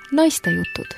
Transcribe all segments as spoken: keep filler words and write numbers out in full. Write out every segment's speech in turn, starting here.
naiste jutud.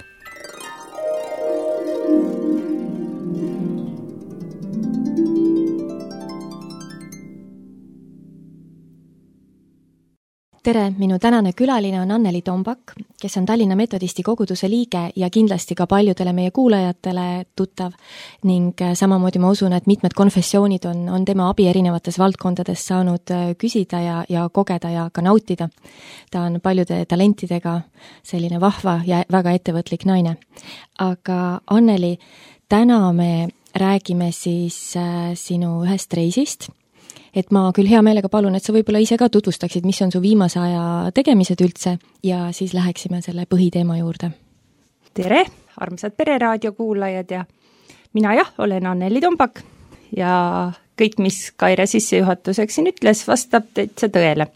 Tere, minu tänane külaline on Anneli Tombak, kes on Tallinna Metodisti koguduse liige ja kindlasti ka paljudele meie kuulajatele tuttav ning samamoodi ma usun, et mitmed konfessioonid on, on tema abi erinevates valdkondades saanud küsida ja, ja kogeda ja ka nautida. Ta on paljude talentidega selline vahva ja väga ettevõtlik naine. Aga Anneli, täna me räägime siis äh, sinu ühest reisist. Et ma küll hea meelega palun, et sa võib-olla ise ka tutvustaksid, mis on su viimase aja tegemised üldse ja siis läheksime selle põhiteema juurde. Tere, armsad Pereraadio kuulajad ja mina jah, olen Anneli Tombak ja kõik, mis Kaire sissejuhatuseks siin ütles, vastab täitsa tõele.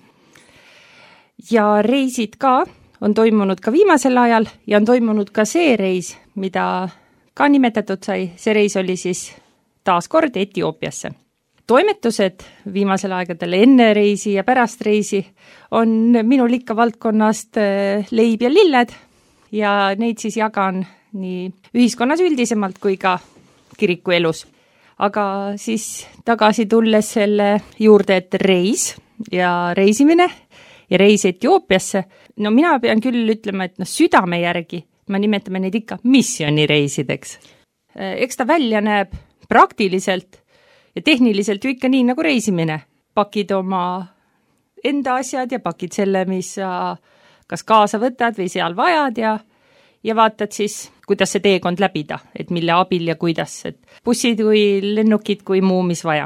Ja reisid ka on toimunud ka viimasel ajal ja on toimunud ka see reis, mida ka nimetatud sai. See reis oli siis taas kord Etioopiasse. Toimetused viimasel aegadel enne reisi ja pärast reisi on minul ikka valdkonnast leib ja lilled ja neid siis jagan nii ühiskonnas üldisemalt kui ka kiriku elus. Aga siis tagasi tulles selle juurde, et reis ja reisimine ja reis Etioopiasse, no mina pean küll ütlema, et no südame järgi me nimetame neid ikka missioonireisideks. Eks ta välja näeb praktiliselt ja tehniliselt ju ikka nii nagu reisimine. Pakid oma enda asjad ja pakid selle, mis sa kas kaasa võtad või seal vajad ja, ja vaatad siis, kuidas see teekond läbida, et mille abil ja kuidas, et bussid kui lennukid kui muu, mis vaja.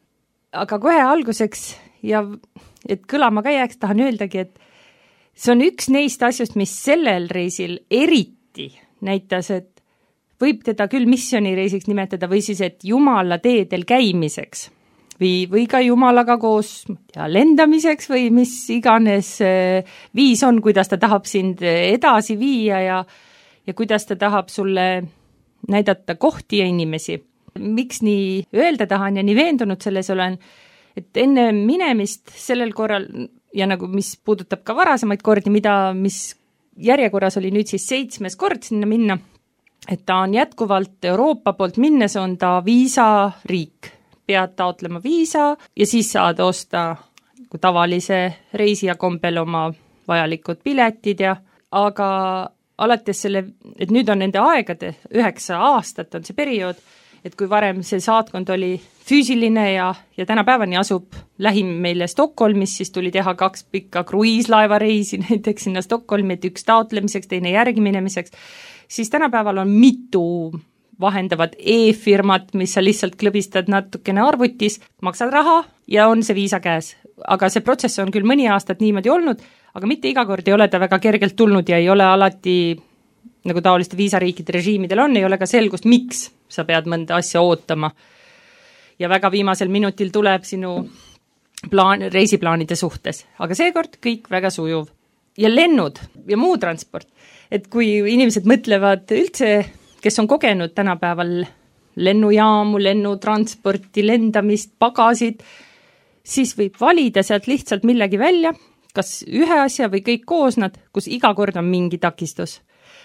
Aga kohe alguseks ja et kõlama ka jääks, tahan öeldagi, et see on üks neist asjust, mis sellel reisil eriti näitas, et võib teda küll missioonireisiks nimetada või siis, et Jumala teedel käimiseks või, või ka Jumalaga koos ja lendamiseks või mis iganes viis on, kuidas ta tahab sind edasi viia ja, ja kuidas ta tahab sulle näidata kohti ja inimesi. Miks nii öelda tahan ja nii veendunud selles olen, et enne minemist sellel korral ja nagu mis puudutab ka varasemaid kordi, mida, mis järjekorras oli nüüd siis seitsmes kord sinna minna, et ta on jätkuvalt Euroopa poolt minnes, on ta viisariik. Pead taotlema viisa ja siis saad osta tavalise reisija kombel oma vajalikud piletid ja aga alates selle, et nüüd on nende aegade, üheksa aastat on see periood, et kui varem see saatkond oli füüsiline ja, ja tänapäevani asub lähim meile Stockholmis, siis tuli teha kaks pikka kruiislaevareisi näiteks sinna Stockholmi, et üks taotlemiseks, teine järgi minemiseks, siis tänapäeval on mitu vahendavad e-firmat, mis sa lihtsalt klõbistad natukene arvutis, maksad raha ja on see viisa käes. Aga see protsess on küll mõni aastat niimoodi olnud, aga mitte iga kord ei ole ta väga kergelt tulnud ja ei ole alati, nagu taoliste viisariikide režiimidel on, ei ole ka selgust, miks sa pead mõnda asja ootama. Ja väga viimasel minutil tuleb sinu plaan, reisiplaanide suhtes. Aga seekord kõik väga sujuv. Ja lennud ja muu transport. Et kui inimesed mõtlevad üldse, kes on kogenud tänapäeval lennujaamu, lennutransporti, lendamist, pagasid, siis võib valida sealt lihtsalt millegi välja, kas ühe asja või kõik koos nad, kus iga kord on mingi takistus.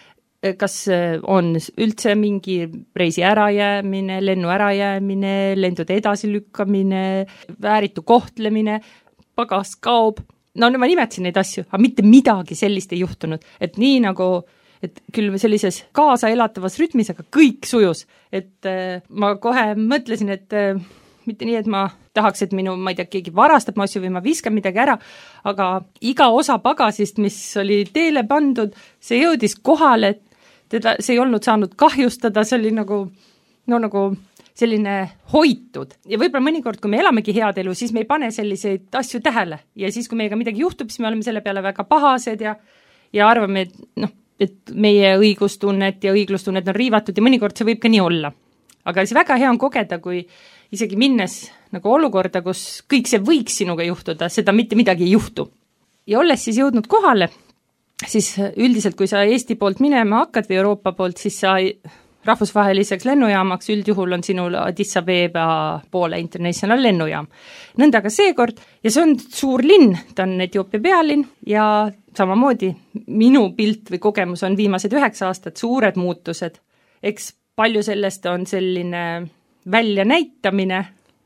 Kas on üldse mingi reisi ärajäämine, lennu ärajäämine, lendude edasilükkamine, vääritu kohtlemine, pagas kaob. No ma nimetasin neid asju, aga mitte midagi sellist ei juhtunud. Et nii nagu, et küll sellises kaasa elatavas rütmis, aga kõik sujus. Et äh, ma kohe mõtlesin, et äh, mitte nii, et ma tahaks, et minu, ma ei tea, keegi varastab ma asju või ma viskan midagi ära, aga iga osa pagasist, mis oli teele pandud, see jõudis kohale, et teda, see ei olnud saanud kahjustada, see oli nagu, no nagu selline hoitud. Ja võib-olla mõnikord, kui me elamegi head elu, siis me ei pane selliseid asju tähele. Ja siis, kui meiega midagi juhtub, siis me oleme selle peale väga pahased ja, ja arvame, et, no, et meie õigustunnet ja õiglustunnet on riivatud ja mõnikord see võib ka nii olla. Aga see väga hea on kogeda, kui isegi minnes nagu olukorda, kus kõik see võiks sinuga juhtuda, seda mitte midagi ei juhtu. Ja olles siis jõudnud kohale, siis üldiselt, kui sa Eesti poolt minema hakkad või Euroopa poolt, siis sa rahvusvaheliseks lennujaamaks üldjuhul on sinul Addis Abeba poole International lennujaam. Nõnda ka seekord ja see on suur linn, ta on Etioopia pealinn ja samamoodi minu pilt või kogemus on viimased üheksa aastat suured muutused. Eks palju sellest on selline väljanäitamine,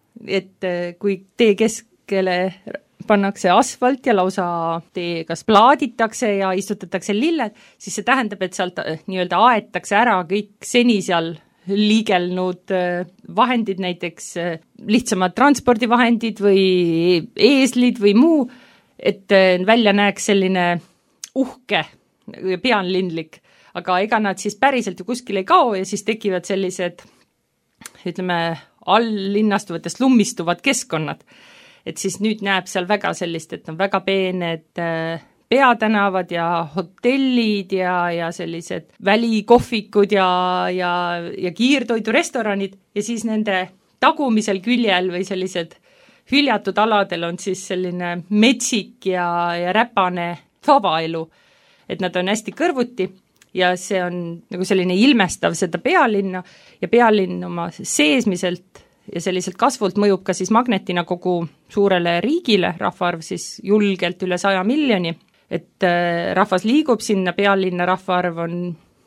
et kui tee keskele pannakse asfalt ja lausa tee kas plaaditakse ja istutatakse lilled, siis see tähendab, et sealt nii-öelda aetakse ära kõik seni seal liigelnud vahendid, näiteks lihtsamad transpordivahendid või eeslid või muu, et välja näeks selline uhke ja pealinlik, aga ega nad siis päriselt ju kuskil ei kao ja siis tekivad sellised, ütleme, alllinnastuvatest lummistuvad keskkonnad. Et siis nüüd näeb seal väga sellist, et on väga peened peatänavad ja hotellid ja, ja sellised välikohvikud ja, ja, ja kiirtoidurestoranid ja siis nende tagumisel küljel või sellised hüljatud aladel on siis selline metsik ja, ja räpane vabaelu, et nad on hästi kõrvuti ja see on nagu selline ilmestav seda pealinna ja pealinn oma seesmiselt ja selliselt kasvult mõjub ka siis magnetina kogu suurele riigile, rahvaarv siis julgelt üle saja miljoni, et rahvas liigub sinna, pealinna rahvaarv on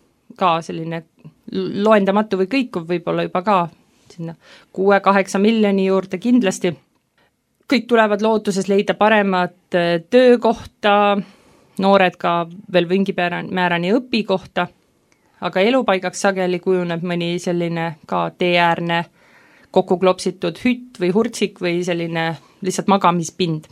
ka selline loendamatu või kõikuv võib-olla juba ka sinna kuue-kaheksa miljoni juurde kindlasti. Kõik tulevad lootuses leida paremat töökohta, noored ka veel mingi määrani õpikohta, aga elupaigaks sageli kujuneb mõni selline ka teeäärne kokku klopsitud hütt või hurtsik või selline lihtsalt magamispind.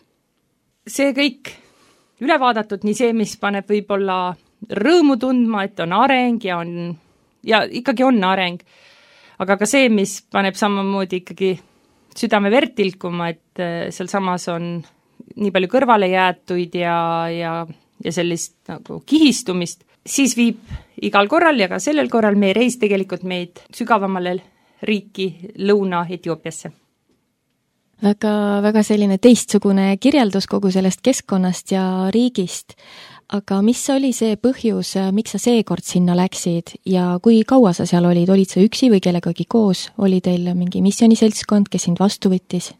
See kõik üle vaadatud, nii see, mis paneb võib-olla rõõmu tundma, et on areng ja on, ja ikkagi on areng, aga ka see, mis paneb samamoodi ikkagi südame verd tilkuma, et seal samas on nii palju kõrvale jäetuid ja, ja, ja sellist nagu kihistumist, siis viib igal korral ja ka sellel korral meie reis tegelikult meid sügavamale riiki Lõuna-Etioopiasse. Väga, väga selline teistsugune kirjeldus kogu sellest keskkonnast ja riigist, aga mis oli see põhjus, miks sa seekord sinna läksid ja kui kaua sa seal olid, olid sa üksi või kellegagi koos, oli teil mingi missiooniseltskond, kes sind vastu võttis?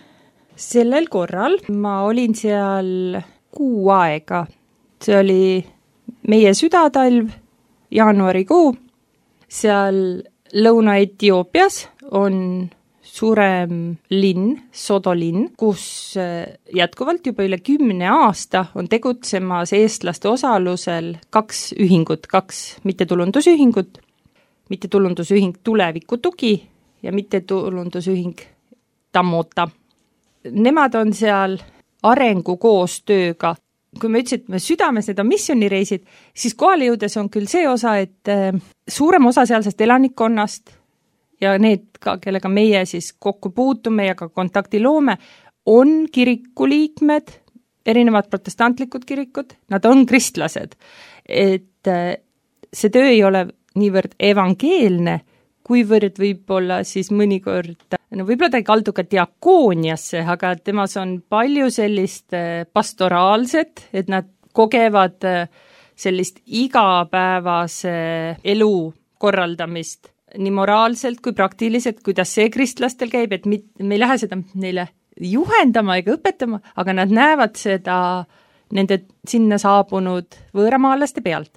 Sellel korral ma olin seal kuu aega, see oli meie südatalv, jaanuarikuu, seal Lõuna-Etioopias on suurem linn, Sodo linn, kus jätkuvalt juba üle kümne aasta on tegutsemas eestlaste osalusel kaks ühingut, kaks mittetulundusühingut, mittetulundusühing Tulevikutugi ja mittetulundusühing Tamota. Nemad on seal arengukoostööga. Kui me ütlesid, et me südames need on missioonireisid, siis kohale jõudes on küll see osa, et suurem osa sealsest elanikkonnast ja need, ka, kellega meie siis kokku puutume ja ka kontakti loome, on kirikuliikmed, erinevad protestantlikud kirikud, nad on kristlased. Et see töö ei ole niivõrd evangeelne, kuivõrd võib-olla siis mõnikord, no võib-olla ta ei kaldu ka diakooniasse, aga temas on palju sellist pastoraalset, et nad kogevad sellist igapäevase elu korraldamist nii moraalselt kui praktiliselt, kuidas see kristlastel käib, et me ei lähe seda neile juhendama ega õpetama, aga nad näevad seda nende sinna saabunud võõramaalaste pealt.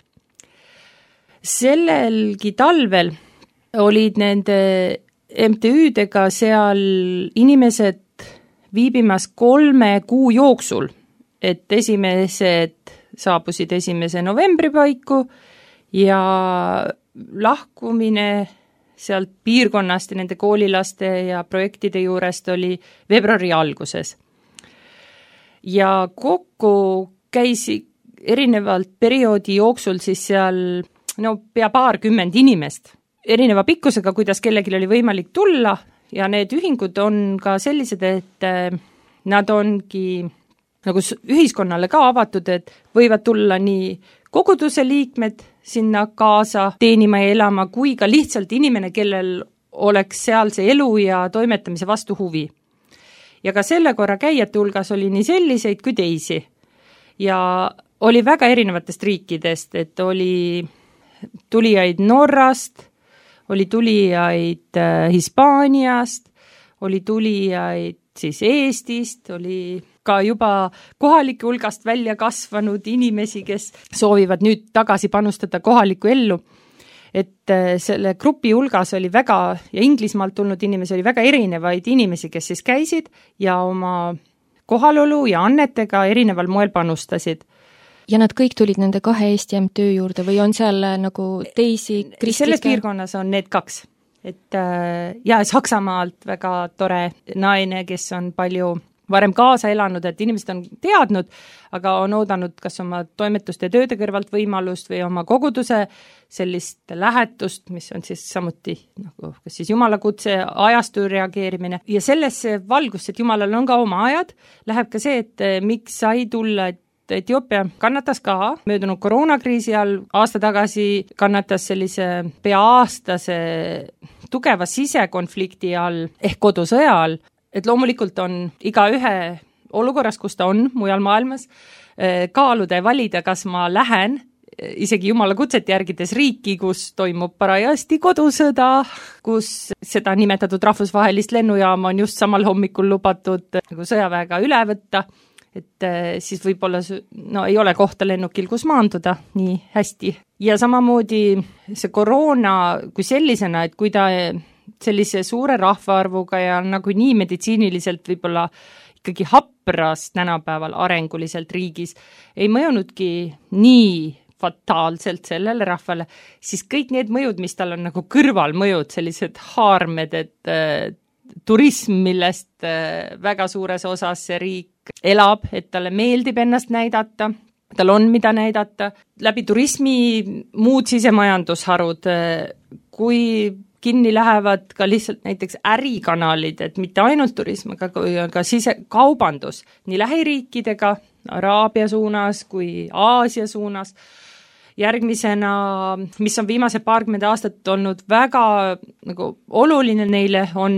Sellelgi talvel olid nende M T Ü-dega seal inimesed viibimas kolme kuu jooksul, et esimesed saabusid esimese novembri paiku ja lahkumine sealt piirkonnast ja nende koolilaste ja projektide juurest oli veebruari alguses. Ja kokku käisi erinevalt perioodi jooksul siis seal no pea paarkümmend inimest, erineva pikkusega, kuidas kellelgi oli võimalik tulla ja need ühingud on ka sellised, et nad ongi nagu ühiskonnale ka avatud, et võivad tulla nii koguduse liikmed sinna kaasa teenima ja elama, kui ka lihtsalt inimene, kellel oleks sealse elu ja toimetamise vastu huvi. Ja ka selle korra käijate hulgas oli nii selliseid kui teisi. Ja oli väga erinevatest riikidest, et oli tulijaid Norrast, oli tulijaid Hispaaniast, oli tulijaid siis Eestist, oli ka juba kohalike hulgast välja kasvanud inimesi, kes soovivad nüüd tagasi panustada kohalikku ellu. Et selle grupi hulgas oli väga, ja Inglismaalt tulnud inimesi oli väga erinevaid inimesi, kes siis käisid ja oma kohalolu ja annetega erineval moel panustasid. Ja nad kõik tulid nende kahe Eesti M töö juurde või on seal nagu teisi kristlikke? Selles piirkonnas on need kaks. Et ja Saksamaalt väga tore naine, kes on palju varem kaasa elanud, et inimesed on teadnud, aga on oodanud kas oma toimetuste tööde kõrvalt võimalust või oma koguduse sellist lähetust, mis on siis samuti nagu, kas siis Jumala kutse, ajastu reageerimine. Ja sellesse valgus, et Jumalal on ka oma ajad, läheb ka see, et miks sai tulla, et Etioopia kannatas ka möödunud koroonakriisi all, aasta tagasi kannatas sellise pea aastase tugeva sisekonflikti all ehk kodusõja all, et loomulikult on iga ühe olukorras, kus ta on mujal maailmas, kaaluda ja valida, kas ma lähen isegi Jumala kutset järgides riiki, kus toimub parajasti kodusõda, kus seda nimetatud rahvusvahelist lennujaama on just samal hommikul lubatud nagu sõjaväega üle võtta, et siis võib-olla no, ei ole kohta lennukil, kus maanduda nii hästi. Ja samamoodi see koroona kui sellisena, et kui ta sellise suure rahvaarvuga ja nagu nii meditsiiniliselt võib-olla ikkagi hapras tänapäeval arenguliselt riigis, ei mõjunudki nii fataalselt sellele rahvale, siis kõik need mõjud, mis tal on nagu kõrvalmõjud, sellised haarmed, et äh, turism, millest äh, väga suures osas see riik elab, et talle meeldib ennast näidata, tal on mida näidata, läbi turismi muud sisemajandusharud, äh, kui kinni lähevad ka lihtsalt näiteks ärikanalid, et mitte ainult turism, aga ka sisekaubandus nii lähiriikidega, Araabia suunas kui Aasia suunas. Järgmisena, mis on viimase paarkümmend aastat olnud väga nagu, oluline neile, on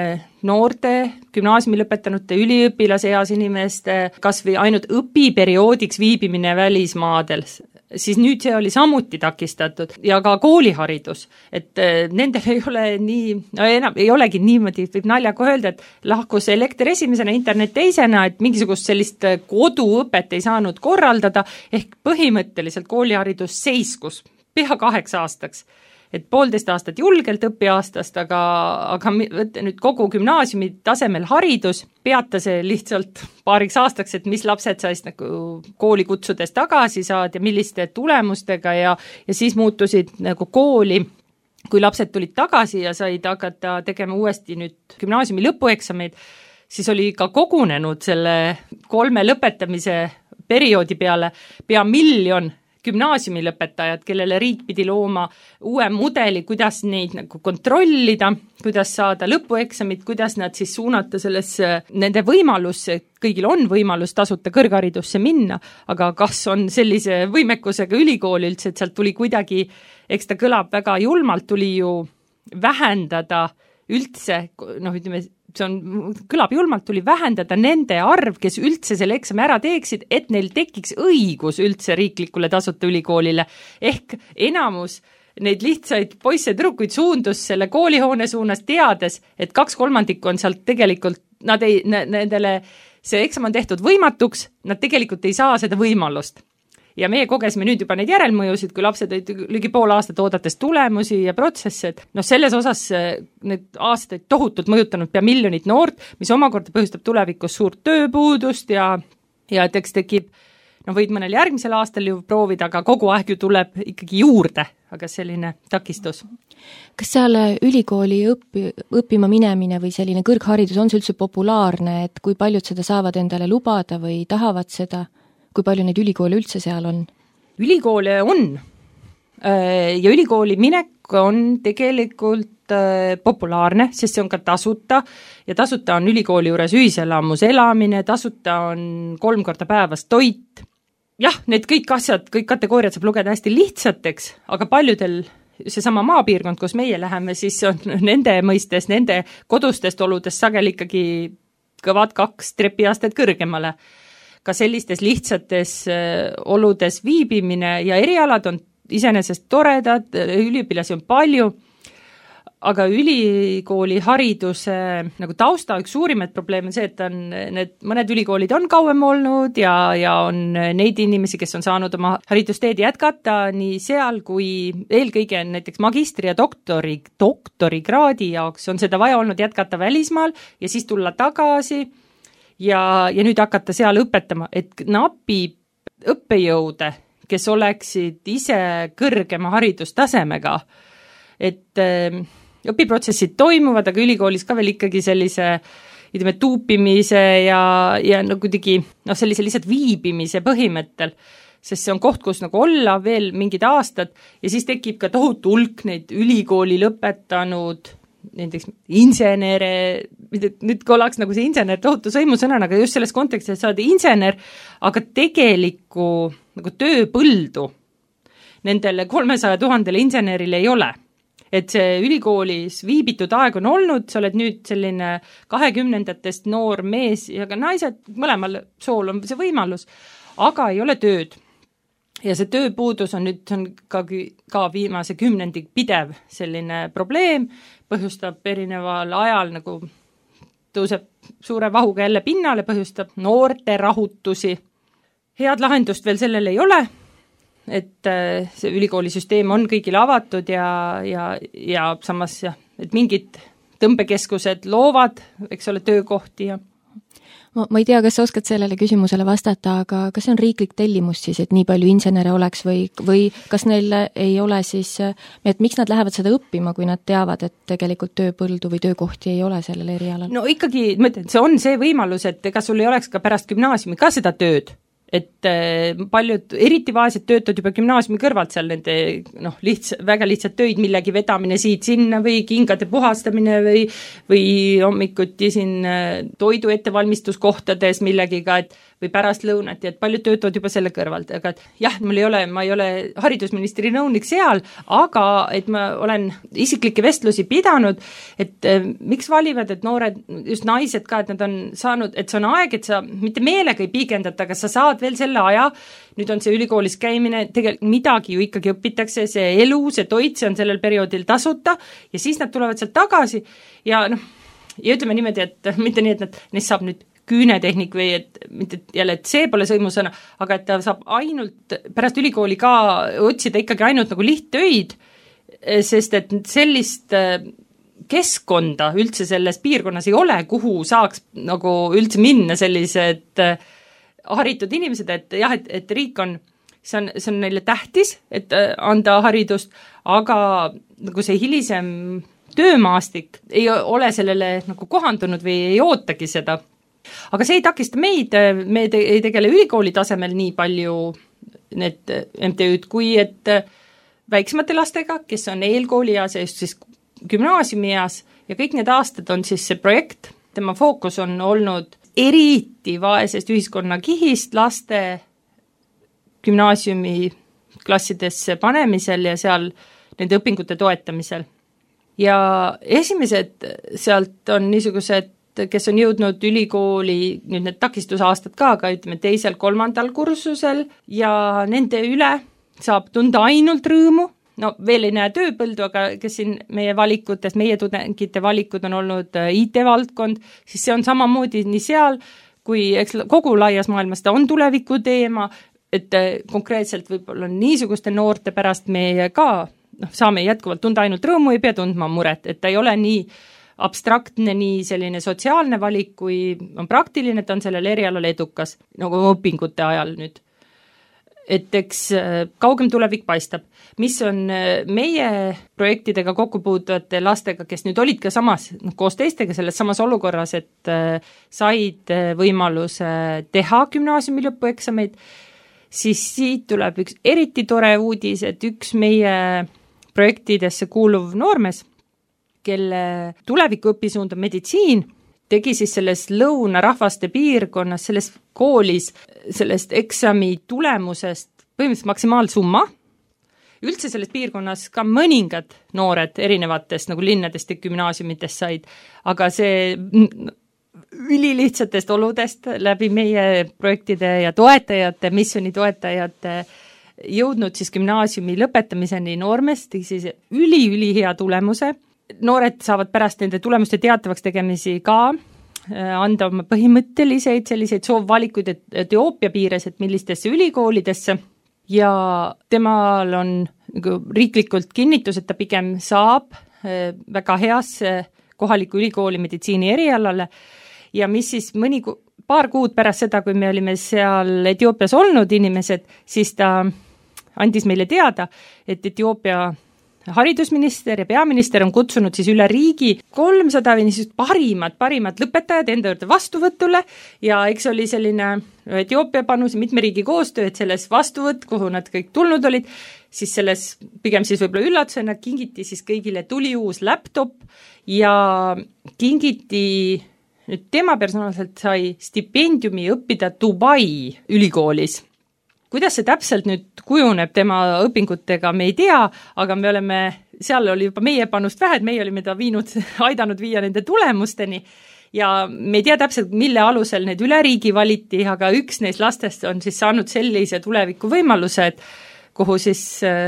noorte, gümnaasiumi lõpetanute üliõpilase eas inimeste kas või ainult õpiperioodiks viibimine välismaadel. Siis nüüd see oli samuti takistatud ja ka kooliharidus, et nendel ei ole nii, no enam ei olegi niimoodi, võib naljaga öelda, et lahkus elekter esimesena, internet teisena, et mingisugust sellist koduõpet ei saanud korraldada, ehk põhimõtteliselt kooliharidus seiskus pea kaheks aastaks. Et poolteist aastat julgelt õpiaastast, aga, aga nüüd kogu gümnaasiumi tasemel haridus peata see lihtsalt paariks aastaks, et mis lapsed saist nagu kooli kutsudes tagasi saad ja milliste tulemustega ja, ja siis muutusid nagu kooli, kui lapsed tulid tagasi ja said hakata tegema uuesti nüüd gümnaasiumi lõpueksameid, siis oli ka kogunenud selle kolme lõpetamise perioodi peale pea miljon gümnaasiumi lõpetajad, kellele riik pidi looma uue mudeli, kuidas neid nagu kontrollida, kuidas saada lõpueksamid, kuidas nad siis suunata sellesse, nende võimalusse, kõigil on võimalus tasuta kõrgharidusse minna, aga kas on sellise võimekusega ülikool üldse, et sealt tuli kuidagi, eks ta kõlab väga julmalt, tuli ju vähendada üldse, noh ütleme, see on, kõlab julmalt, tuli vähendada nende arv, kes üldse selle eksami ära teeksid, et neil tekiks õigus üldse riiklikule tasuta ülikoolile. Ehk enamus neid lihtsaid poisse tüdrukuid suundus selle koolihoone suunas teades, et kaks kolmandikku on sealt tegelikult, nad ei, nendele see eksam on tehtud võimatuks, nad tegelikult ei saa seda võimalust. Ja meie kogesime nüüd juba neid järelmõjusid, kui lapsed olid ligi pool aastat oodates tulemusi ja protsesse, et noh, selles osas need aastaid tohutult mõjutanud pea miljonit noort, mis omakorda põhjustab tulevikus suurt tööpuudust ja, ja et eks tekib, no võid mõnel järgmisel aastal ju proovida, aga kogu aeg ju tuleb ikkagi juurde, aga selline takistus. Kas seal ülikooli õppi, õppima minemine või selline kõrgharidus on see üldse populaarne, et kui paljud seda saavad endale lubada või tahavad seda? Kui palju neid ülikoole üldse seal on? Ülikoole on ja ülikooli minek on tegelikult populaarne, sest see on ka tasuta ja tasuta on ülikooli juures ühiselamus elamine, tasuta on kolm korda päevas toit. Jah, need kõik asjad, kõik kategooriad saab lugeda hästi lihtsateks, aga paljudel seesama maapiirkond, kus meie läheme, siis on nende mõistes, nende kodustest oludest sageli ikkagi kõvad kaks trepiastet kõrgemale. Ka sellistes lihtsates oludes viibimine ja erialad on iseenesest toredad, üliõpilasi on palju, aga ülikooli hariduse nagu tausta üks suurimaid probleeme on see, et on need, mõned ülikoolid on kauem olnud ja, ja on neid inimesi, kes on saanud oma haridusteed jätkata nii seal kui eelkõige näiteks magistri ja doktori, doktorikraadi jaoks on seda vaja olnud jätkata välismaal ja siis tulla tagasi ja, ja nüüd hakata seal õpetama, et napib õppejõude, kes oleksid ise kõrgema haridustasemega, et õpiprotsessid toimuvad, aga ülikoolis ka veel ikkagi sellise ütleme, tuupimise ja, ja no kuidagi noh, sellise lihtsalt viibimise põhimõttel, sest see on koht, kus nagu olla veel mingid aastad ja siis tekib ka tohutu hulk neid ülikooli lõpetanud näiteks insenere, nüüd kõlaks nagu see insener tohutu sõimusõnana, aga just selles kontekstis, et saada insener, aga tegelikku nagu tööpõldu nendele kolmesaja tuhandele insenerile ei ole. Et see ülikoolis viibitud aeg on olnud, sa oled nüüd selline kahekümnendatest noor mees ja ka naised, mõlemal sool on see võimalus, aga ei ole tööd. Ja see tööpuudus on nüüd on ka, ka viimase kümnendik pidev selline probleem, põhjustab erineval ajal nagu tõuseb suure vahuga jälle pinnale, põhjustab noorte rahutusi. Head lahendust veel sellele ei ole, et see ülikoolisüsteem on kõigile avatud ja, ja, ja samas jah, et mingid tõmbekeskused loovad, eks ole, töökohti ja ma, ma ei tea, kas sa oskad sellele küsimusele vastata, aga kas see on riiklik tellimus siis, et nii palju insenere oleks või, või kas neil ei ole siis, et miks nad lähevad seda õppima, kui nad teavad, et tegelikult tööpõldu või töökohti ei ole sellel erialal? No ikkagi, ma ütlen, see on see võimalus, et ega sul ei oleks ka pärast gümnaasiumi ka seda tööd, et paljud, eriti vaesed töötavad juba gümnaasiumi kõrvalt seal nende noh, lihtsa, väga lihtsad töid, millegi vedamine siit-sinna või kingade puhastamine või, või hommikuti siin toidu ettevalmistuskohtades millegiga, et või pärast lõunati, et paljud töötavad juba selle kõrvalt, aga et jah, mul ei ole, ma ei ole haridusministri nõunik seal, aga et ma olen isiklikke vestlusi pidanud, et eh, miks valivad, et noored, just naised ka, et nad on saanud, et see on aeg, et sa mitte meelega ei piigendata, aga sa saad veel selle aja, nüüd on see ülikoolis käimine, tegelikult midagi ju ikkagi õpitakse, see elu, see toit, see on sellel perioodil tasuta ja siis nad tulevad sealt tagasi ja noh, ja ütleme niimoodi, et mitte nii, et nad, neist saab nüüd küünetehnik või et mitte jälle, et see pole sõimusõna, aga et ta saab ainult pärast ülikooli ka otsida ikkagi ainult nagu lihttöid, sest et sellist keskkonda üldse selles piirkonnas ei ole, kuhu saaks nagu üldse minna sellised haritud inimesed, et jah, et, et riik on, see on, see on neile tähtis, et anda haridust, aga nagu see hilisem töömaastik ei ole sellele nagu kohandunud või ei ootagi seda. Aga see ei takista meid, me te, ei tegele ülikooli tasemel nii palju need M T Ü'd, kui et väiksemate lastega, kes on eelkoolieas ja just siis gümnaasiumieas ja kõik need aastad on siis see projekt, tema fookus on olnud eriti vaesest ühiskonnakihist laste gümnaasiumi klassidesse panemisel ja seal nende õpingute toetamisel. Ja esimesed sealt on niisugused, kes on jõudnud ülikooli, nüüd need takistusaastad ka, aga ütleme teisel, kolmandal kursusel ja nende üle saab tunda ainult rõõmu, no veel ei näe tööpõldu, aga kes siin meie valikutes, meie tudengite valikud on olnud I T-valdkond, siis see on samamoodi nii seal, kui eks kogu laias maailmas ta on tuleviku teema, et konkreetselt võib-olla niisuguste noorte pärast meie ka noh, saame jätkuvalt tunda ainult rõõmu, ei pea tundma muret, et ta ei ole nii abstraktne, nii selline sotsiaalne valik, kui on praktiline, et on sellel erialal edukas, nagu õpingute ajal nüüd. Et eks kaugem tulevik paistab. Mis on meie projektidega kokku puutuvate lastega, kes nüüd olid ka samas, noh, koos teistega selles samas olukorras, et said võimaluse teha gümnaasiumi lõpueksameid, siis siit tuleb üks eriti tore uudis, et üks meie projektidesse kuuluv noormees, kelle tuleviku õpisuund on meditsiin, tegi siis selles lõunarahvaste piirkonnas, selles koolis, sellest eksami tulemusest põhimõtteliselt maksimaalsumma. Üldse selles piirkonnas ka mõningad noored erinevatest nagu linnadest ja gümnaasiumitest said, aga see ülilihtsatest oludest läbi meie projektide ja toetajate, missiooni toetajate jõudnud siis gümnaasiumi lõpetamiseni noormest, siis üli-üli hea tulemuse noored saavad pärast nende tulemuste teatavaks tegemisi ka anda oma põhimõtteliseid selliseid soovvalikuid Etioopia piires, et millistesse ülikoolidesse ja temal on nagu riiklikult kinnitus, et ta pigem saab väga heasse kohaliku ülikooli meditsiini erialale ja mis siis mõni ku- paar kuud pärast seda, kui me olime seal Etioopias olnud inimesed, siis ta andis meile teada, et Etioopia haridusminister ja peaminister on kutsunud siis üle riigi kolmsada või niisugust parimat, parimat lõpetajad enda juurde vastuvõtule ja eks oli selline Etioopia panus ja mitme riigi koostöö, et selles vastuvõtt, kuhu nad kõik tulnud olid, siis selles pigem siis võib-olla üllatusena kingiti siis kõigile tuli uus laptop ja kingiti nüüd tema personaalselt sai stipendiumi õppida Dubai ülikoolis. Kuidas see täpselt nüüd kujuneb tema õpingutega, me ei tea, aga me oleme, seal oli juba meie panust vähe, et meie olime ta viinud, aidanud viia nende tulemusteni ja me ei tea täpselt, mille alusel need üle riigi valiti, aga üks neist lastest on siis saanud sellise tuleviku võimaluse, et kuhu siis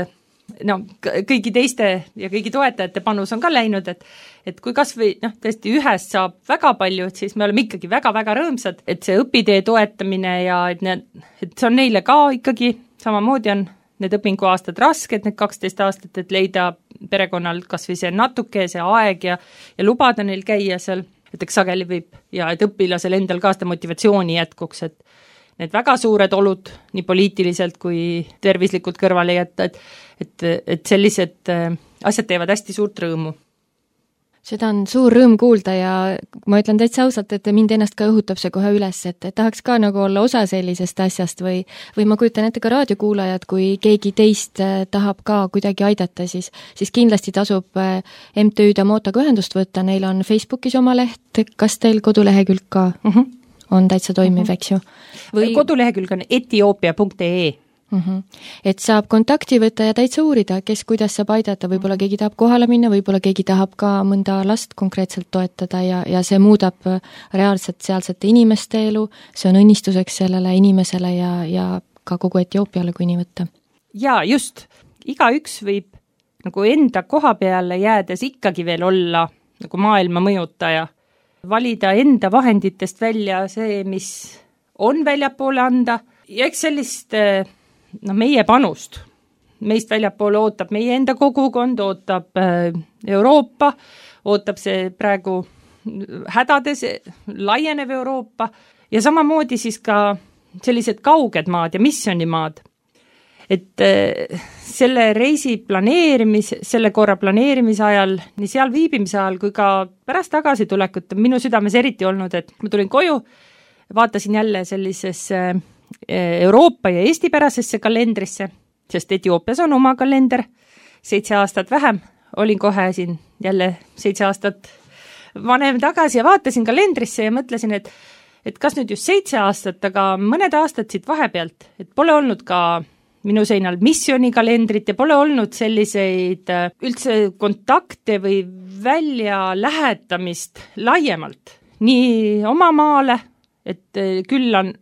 no, kõigi teiste ja kõigi toetajate panus on ka läinud, et, et kui kas või noh, tõesti ühest saab väga palju, et siis me oleme ikkagi väga-väga rõõmsad, et see õpitee toetamine ja et, need, et see on neile ka ikkagi, samamoodi on need õpinguaastad rasked, need kaksteist aastat, et leida perekonnal kas või see natuke, see aeg ja, ja lubada neil käia seal, et eks sageli võib ja et õpilasel endal ka seda motivatsiooni jätkuks, et need väga suured olud nii poliitiliselt kui tervislikult kõrvale jätta, et, et, et sellised asjad teevad hästi suurt rõõmu. Seda on suur rõõm kuulda ja ma ütlen täitsa ausalt, et mind ennast ka õhutab see kohe üles, et, et tahaks ka nagu olla osa sellisest asjast või, või ma kujutan ette ka raadiokuulajad, kui keegi teist tahab ka kuidagi aidata, siis, siis kindlasti tasub M T Ü Damotaga ühendust võtta, neil on Facebookis oma leht, kas teil kodulehekülg ka? Uh-huh. On täitsa toimiv, eks ju. Või... kodulehekülg on etiopia punkt ee. Uh-huh. Et saab kontakti võtta ja täitsa uurida, kes kuidas saab aidata, võib-olla keegi tahab kohale minna, võib-olla keegi tahab ka mõnda last konkreetselt toetada ja, ja see muudab reaalselt sealsete inimeste elu, see on õnnistuseks sellele inimesele ja, ja ka kogu Etiopiale, kui nii võtta. Jaa, just. Igaüks võib nagu enda koha peale jäädes ikkagi veel olla nagu maailma mõjutaja. Valida enda vahenditest välja see, mis on väljapoole anda ja eks sellist no, meie panust. Meist väljapoole ootab meie enda kogukond, ootab Euroopa, ootab see praegu hädades laienev Euroopa ja samamoodi siis ka sellised kauged maad ja missionimaad. Et selle reisi planeerimis, selle korra planeerimise ajal, nii seal viibimise ajal kui ka pärast tagasi tulekut on minu südames eriti olnud, et ma tulin koju, vaatasin jälle sellisesse Euroopa ja Eesti pärasesse kalendrisse, sest Etiopias on oma kalender, seitse aastat vähem, olin kohe siin jälle seitse aastat vanem tagasi ja vaatasin kalendrisse ja mõtlesin, et, et kas nüüd just seitse aastat, aga mõned aastad siit vahepealt, et pole olnud ka minu seinal missionikalendrit ja pole olnud selliseid üldse kontakte või välja lähetamist laiemalt. Nii oma maale, et küllan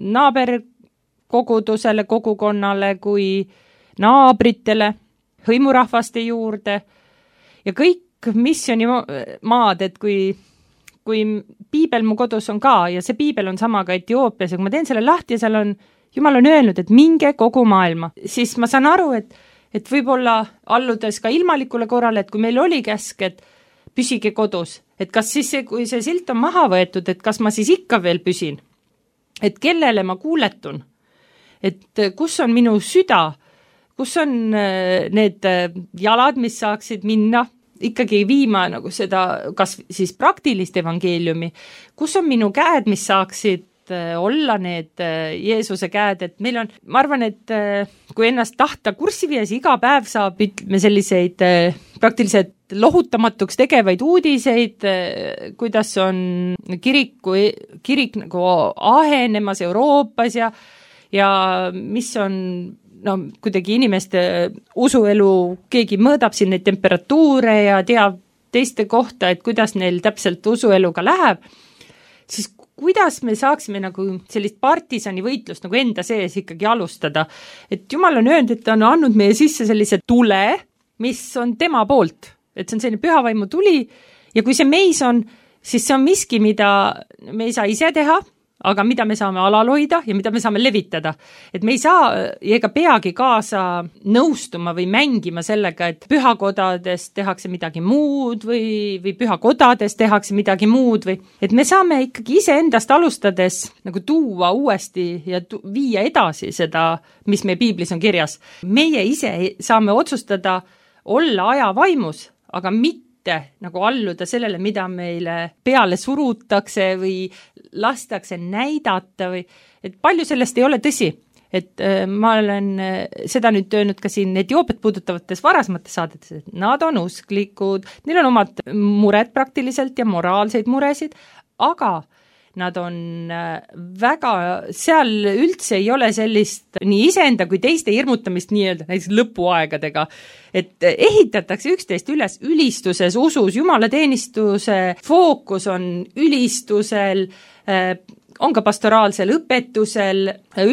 naaberkogudusele, kogukonnale kui naabritele, hõimurahvaste juurde ja kõik missionimaad, et kui, kui piibel mu kodus on ka ja see piibel on sama ka Etioopias ja kui ma teen selle lahti ja seal on Jumal on öelnud, et minge kogu maailma, siis ma saan aru, et, et võib-olla alludes ka ilmalikule korrale, et kui meil oli käsk, et püsige kodus, et kas siis, see, kui see silt on maha võetud, et kas ma siis ikka veel püsin, et kellele ma kuuletun, et kus on minu süda, kus on need jalad, mis saaksid minna ikkagi viima nagu seda, kas siis praktilist evangeeliumi, kus on minu käed, mis saaksid olla need Jeesuse käed, et meil on, ma arvan, et kui ennast tahta kurssi viia, siis iga päev saab ütleme selliseid praktiliselt lohutamatuks tegevaid uudiseid, kuidas on kiriku, kirik nagu ahenemas Euroopas ja, ja mis on no, kuidagi inimeste usuelu, keegi mõõdab siin neid temperatuure ja teab teiste kohta, et kuidas neil täpselt usueluga läheb, siis kuidas me saaksime nagu sellist partisani võitlust nagu enda sees ikkagi alustada. Et Jumal on öelnud, et ta on andnud meie sisse sellise tule, mis on tema poolt. et see on selline pühavaimu tuli ja kui see meis on, siis see on miski, mida me ei saa ise teha, aga mida me saame alal hoida ja mida me saame levitada. Et me ei saa ega peagi kaasa nõustuma või mängima sellega, et pühakodades tehakse midagi muud või, või pühakodades tehakse midagi muud või et me saame ikkagi ise endast alustades nagu tuua uuesti ja tu- viia edasi seda, mis meie piiblis on kirjas. Meie ise saame otsustada olla aja vaimus, aga mitte nagu alluda sellele, mida meile peale surutakse või lastakse näidata või et palju sellest ei ole tõsi. Et äh, ma olen äh, seda nüüd öelnud ka siin Etioopiat puudutavates varasmates saadetes, et nad on usklikud, neil on omad mured praktiliselt ja moraalseid muresid, aga nad on väga, seal üldse ei ole sellist nii iseenda kui teiste hirmutamist nii-öelda näiteks lõpuaegadega, et ehitatakse üksteist üles ülistuses, usus, jumalateenistuse fookus on ülistusel, on ka pastoraalsel õpetusel,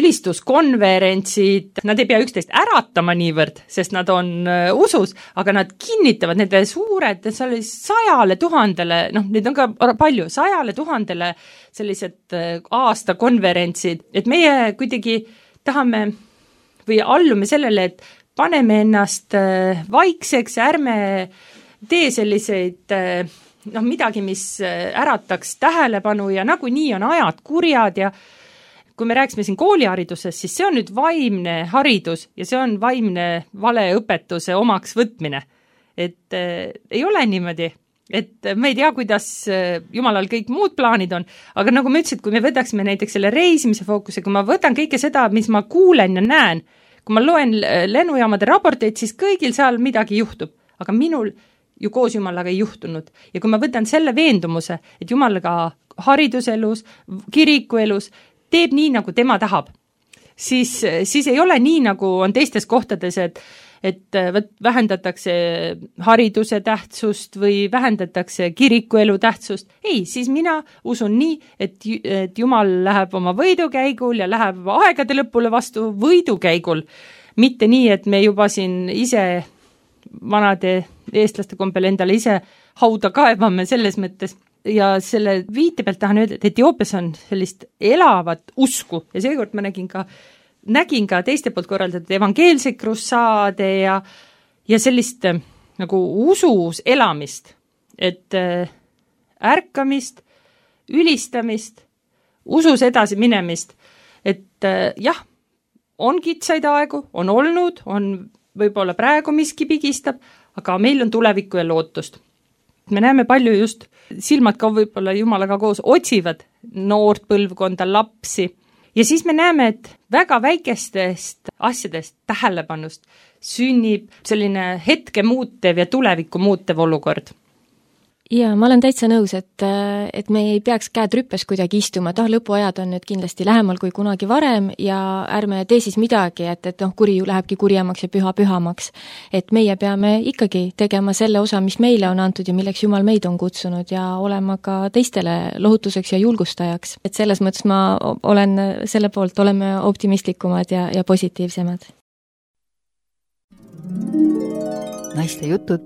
ülistuskonverentsid, nad ei pea üksteist äratama niivõrd, sest nad on usus, aga nad kinnitavad nende suured, seal oli sajale tuhandele, noh, neid on ka palju, sajale tuhandele sellised aastakonverentsid, et meie kuidagi tahame või allume sellele, et paneme ennast vaikseks, ärme tee selliseid noh, midagi, mis ärataks tähelepanu ja nagunii on ajad kurjad ja kui me rääksime siin kooliharidusest, siis see on nüüd vaimne haridus ja see on vaimne valeõpetuse omaks võtmine. Et äh, ei ole niimoodi, et me ei tea, kuidas Jumalal kõik muud plaanid on, aga nagu ma ütlesin, kui me võtaksime näiteks selle reisimise fookuse, kui ma võtan kõike seda, mis ma kuulen ja näen, kui ma loen lennujaamade raporteid, siis kõigil seal midagi juhtub, aga minul ju koos Jumalaga ei juhtunud. Ja kui ma võtan selle veendumuse, et Jumalaga hariduselus, kirikuelus teeb nii, nagu tema tahab, siis, siis ei ole nii, nagu on teistes kohtades, et, et vähendatakse hariduse tähtsust või vähendatakse kirikuelu tähtsust. Ei, siis mina usun nii, et, et Jumal läheb oma võidukäigul ja läheb aegade lõpule vastu võidukäigul. Mitte nii, et me juba siin ise vanade eestlaste kombel endale ise hauda kaevame selles mõttes ja selle viite pealt tahan öelda, et Etioopias on sellist elavat usku ja seekord ma nägin ka, nägin ka teiste poolt korraldatud evangeelseid krussaade ja, ja sellist nagu usus elamist, et ärkamist, ülistamist, usus edasi minemist, et jah, on kitsaid aegu, on olnud, on võib-olla praegu miski pigistab, aga meil on tulevikku ja lootust. Me näeme palju just, silmad ka võib-olla Jumalaga koos otsivad noort põlvkonda, lapsi. Ja siis me näeme, et väga väikestest asjadest, tähelepanust sünnib selline hetke muutev ja tulevikku muutev olukord. Ja ma olen täitsa nõus, et, et me ei peaks käed rüppes kuidagi istuma, et ah, lõpuajad on nüüd kindlasti lähemal kui kunagi varem ja ärme tee siis midagi, et, et noh, kuri lähebki kurjemaks ja püha pühamaks. Et meie peame ikkagi tegema selle osa, mis meile on antud ja milleks Jumal meid on kutsunud ja olema ka teistele lohutuseks ja julgustajaks. Et selles mõttes ma olen selle poolt, oleme optimistlikumad ja, ja positiivsemad. Naiste jutud.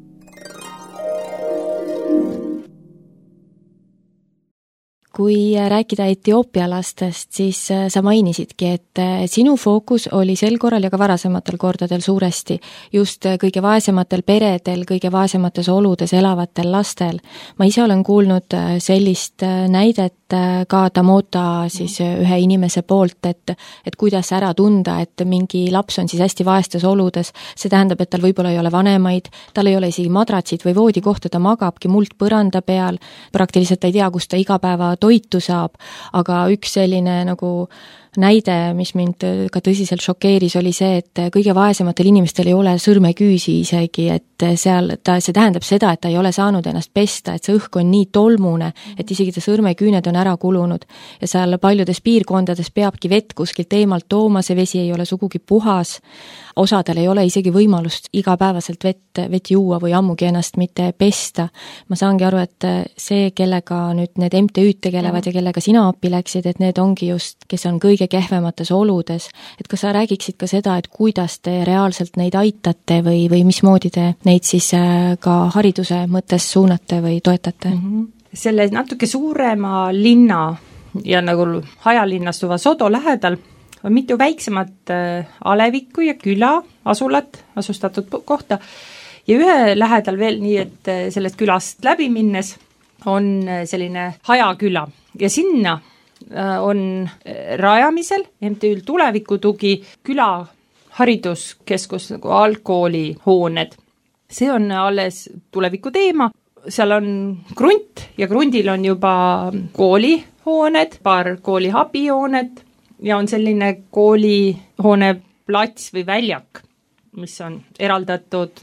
Kui rääkida Etioopia lastest, siis sa mainisidki, et sinu fookus oli sel korral ja ka varasematel kordadel suuresti just kõige vaesematel peredel, kõige vaesemates oludes elavatel lastel. Ma ise olen kuulnud sellist näidet ka Tamota siis ühe inimese poolt, et, et kuidas ära tunda, et mingi laps on siis hästi vaestes oludes. See tähendab, et tal võib-olla ei ole vanemaid, tal ei ole isegi madratsid või voodikohta, ta magabki muld põranda peal, praktiliselt ei tea, kus ta igapäeva toitu saab, aga üks selline nagu näide, mis mind ka tõsiselt šokeeris, oli see, et kõige vaesematel inimestel ei ole sõrmeküüsi isegi, et seal ta, see tähendab seda, et ta ei ole saanud ennast pesta, et see õhk on nii tolmune, et isegi ta sõrmeküüned on ära kulunud ja seal paljudes piirkondades peabki vett kuskilt eemalt tooma, see vesi ei ole sugugi puhas, osadel ei ole isegi võimalust igapäevaselt vett, vett juua või ammugi ennast mitte pesta. Ma saangi aru, et see, kellega nüüd need M T Ü'd tegelevad ja kellega sina appi läksid, et need ongi just, kes on kõige kõige kehvemates oludes, et kas sa räägiksid ka seda, et kuidas te reaalselt neid aitate või, või mismoodi te neid siis ka hariduse mõttes suunate või toetate? Mm-hmm. Selle natuke suurema linna ja nagu hajalinnastuva Sodo lähedal on mitu väiksemat alevikku ja küla, asulat, asustatud kohta ja ühe lähedal veel nii, et sellest külast läbi minnes on selline hajaküla ja sinna on rajamisel M T Ül Tulevikutugi küla hariduskeskus nagu algkooli hooned. See on alles tuleviku teema, seal on krunt ja krundil on juba koolihooned, paar kooli abihoonet ja on selline koolihoone plats või väljak, mis on eraldatud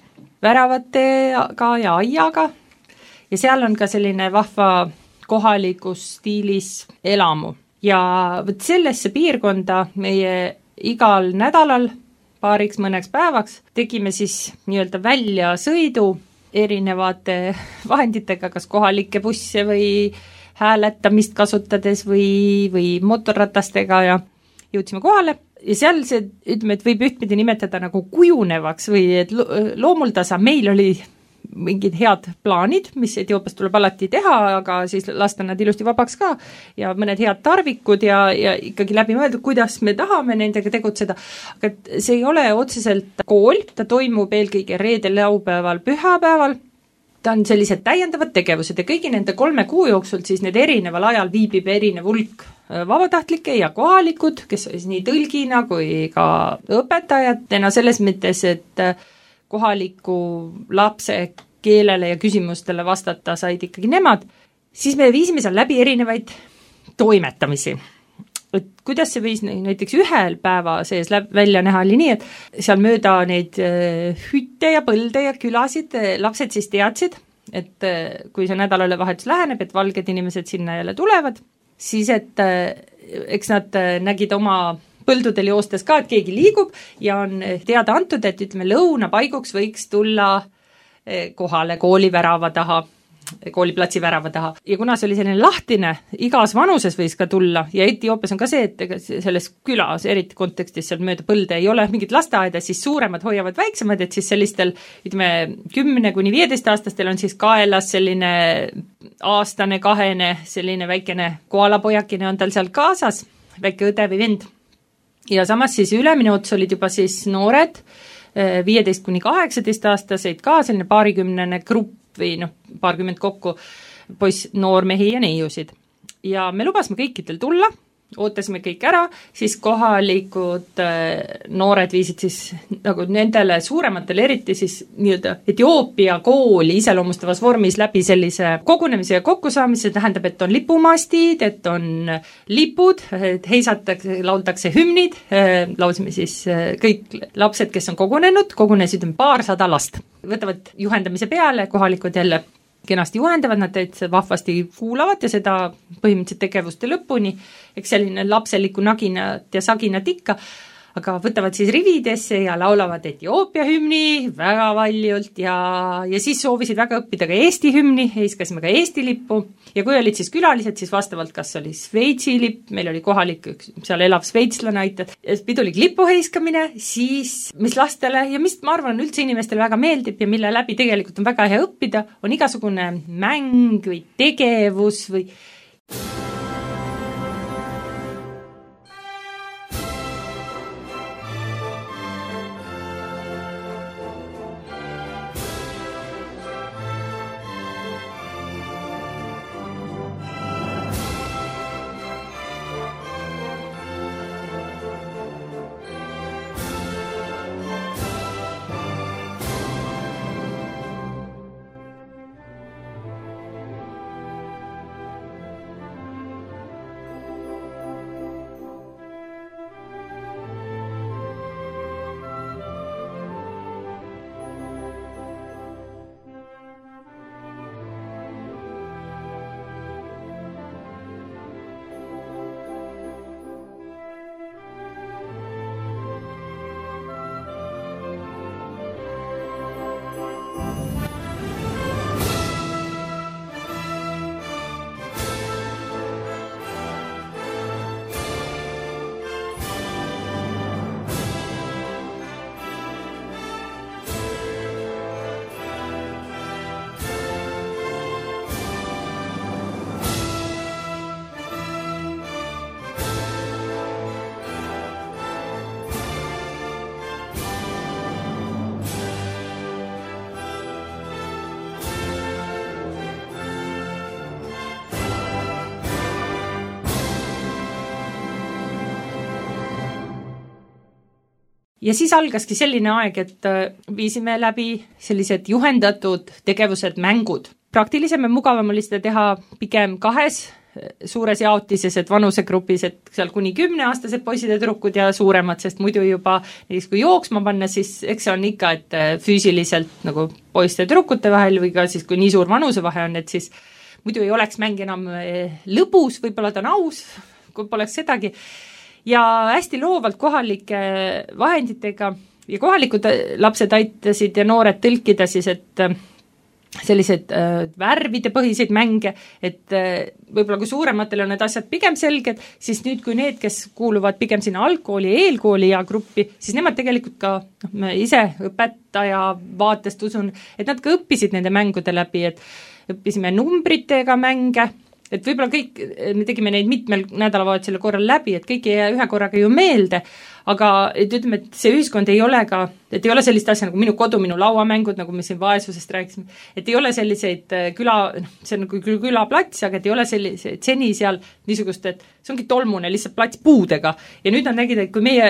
väravatega ja aiaga ja seal on ka selline vahva kohalikus stiilis elamu. Ja võt sellesse piirkonda meie igal nädalal paariks mõneks päevaks tegime siis nii-öelda välja sõidu erinevate vahenditega, kas kohalikke busse või hääletamist kasutades või, või motorratastega ja jõudsime kohale ja seal see, ütleme, et võib ühtpidi nimetada nagu kujunevaks või et loomuldasa meil oli mingid head plaanid, mis Etioopias tuleb alati teha, aga siis lasta nad ilusti vabaks ka ja mõned head tarvikud ja, ja ikkagi läbi mõeldud, kuidas me tahame nendega tegutseda. Aga see ei ole otseselt kool, ta toimub eelkõige reedel, laupäeval, pühapäeval. Ta on sellised täiendavad tegevused ja kõigi nende kolme kuu jooksul siis need erineval ajal viibib erinev hulk vabatahtlikke ja kohalikud, kes siis nii tõlgina kui ka õpetajatena selles mõttes, et kohaliku lapse keelele ja küsimustele vastata said ikkagi nemad, siis me viisime seal läbi erinevaid toimetamisi. Et kuidas see võis näiteks ühel päeva sees läb, välja näha oli nii, et seal mööda neid hütte ja põlde ja külasid lapsed siis teadsid, et kui see nädalavahetus läheneb, et valged inimesed sinna jälle tulevad, siis et eks nad nägid oma põldudel joostes ka, et keegi liigub ja on teada antud, et ütleme lõunapaiguks võiks tulla kohale kooli värava taha, kooliplatsi värava taha. Ja kuna see oli selline lahtine, igas vanuses võis ka tulla ja Etioopias on ka see, et selles külas, eriti kontekstis seal mööda põlde ei ole mingit lasteaeda, siis suuremad hoiavad väiksemad, et siis sellistel, ütleme, kümne kuni viieteist aastastel on siis kaelas selline aastane, kahene, selline väikene koalapojakine on tal seal kaasas, väike õde või vend. Ja samas siis ülemine ots olid juba siis noored, viieteist kuni kaheksateist aastaseid ka selline paarikümnene grupp või noh, paarkümmend kokku poiss, noormehi ja neiusid. Ja me lubasime kõikidel tulla, ootasime kõik ära, siis kohalikud noored viisid siis nagu nendele suurematele eriti siis nii-öelda Etioopia kooli iseloomustavas vormis läbi sellise kogunemise ja kokkusaamise, tähendab, et on lipumastid, et on lipud, et heisatakse, lauldakse hümnid, laulsime siis kõik lapsed, kes on kogunenud, kogunesid paarsada last. Võtavad juhendamise peale, kohalikud jälle kenasti juhendavad, nad täitsa vahvasti kuulavad ja seda põhimõtteliselt tegevuste lõpuni, eks selline lapseliku naginat ja saginat ikka, aga võtavad siis rividesse ja laulavad Etioopia hümni väga valjult ja, ja siis soovisid väga õppida ka Eesti hümni, heiskasime ka Eesti lippu ja kui olid siis külalised, siis vastavalt kas oli Šveitsi lipp, meil oli kohalik, seal elav šveitslane aitab, pidulik lipu heiskamine, siis mis lastele ja mis ma arvan üldse inimestele väga meeldib ja mille läbi tegelikult on väga hea õppida, on igasugune mäng või tegevus või ja siis algaski selline aeg, et viisime läbi sellised juhendatud tegevused, mängud. Praktilisem ja mugavam oli seda teha pigem kahes suures jaotises, et vanusegrupis, et seal kuni kümneaastased poisid ja tüdrukud ja suuremad, sest muidu juba näiteks kui jooksma panna, siis eks see on ikka, et füüsiliselt nagu poiste ja tüdrukute vahel või ka siis, kui nii suur vanusevahe on, et siis muidu ei oleks mäng enam lõbus, võib-olla ta on aus, kui poleks sedagi. Ja hästi loovalt kohalike vahenditega ja kohalikud lapsed aitasid ja noored tõlkida siis, et sellised äh, värvide põhiseid mänge, et äh, võib-olla kui suurematel on need asjad pigem selged, siis nüüd kui need, kes kuuluvad pigem sinna algkooli ja eelkooli ja gruppi, siis nemad tegelikult ka, noh, me ise õpetaja vaatest usun, et nad ka õppisid nende mängude läbi, et õppisime numbritega mänge, et võib-olla kõik, me tegime neid mitmel nädalavahetusel korral läbi, et kõik ei jää ühe korraga ju meelde, aga et ütleme, et see ühiskond ei ole ka, et ei ole sellist asja nagu minu kodu, minu lauamängud, nagu me siin vaesusest rääkisime, et ei ole selliseid küla, see on nagu küll külaplats, aga et ei ole selliseid seni seal niisugust, et see ongi tolmune lihtsalt plats puudega. Ja nüüd on nägid, et kui meie,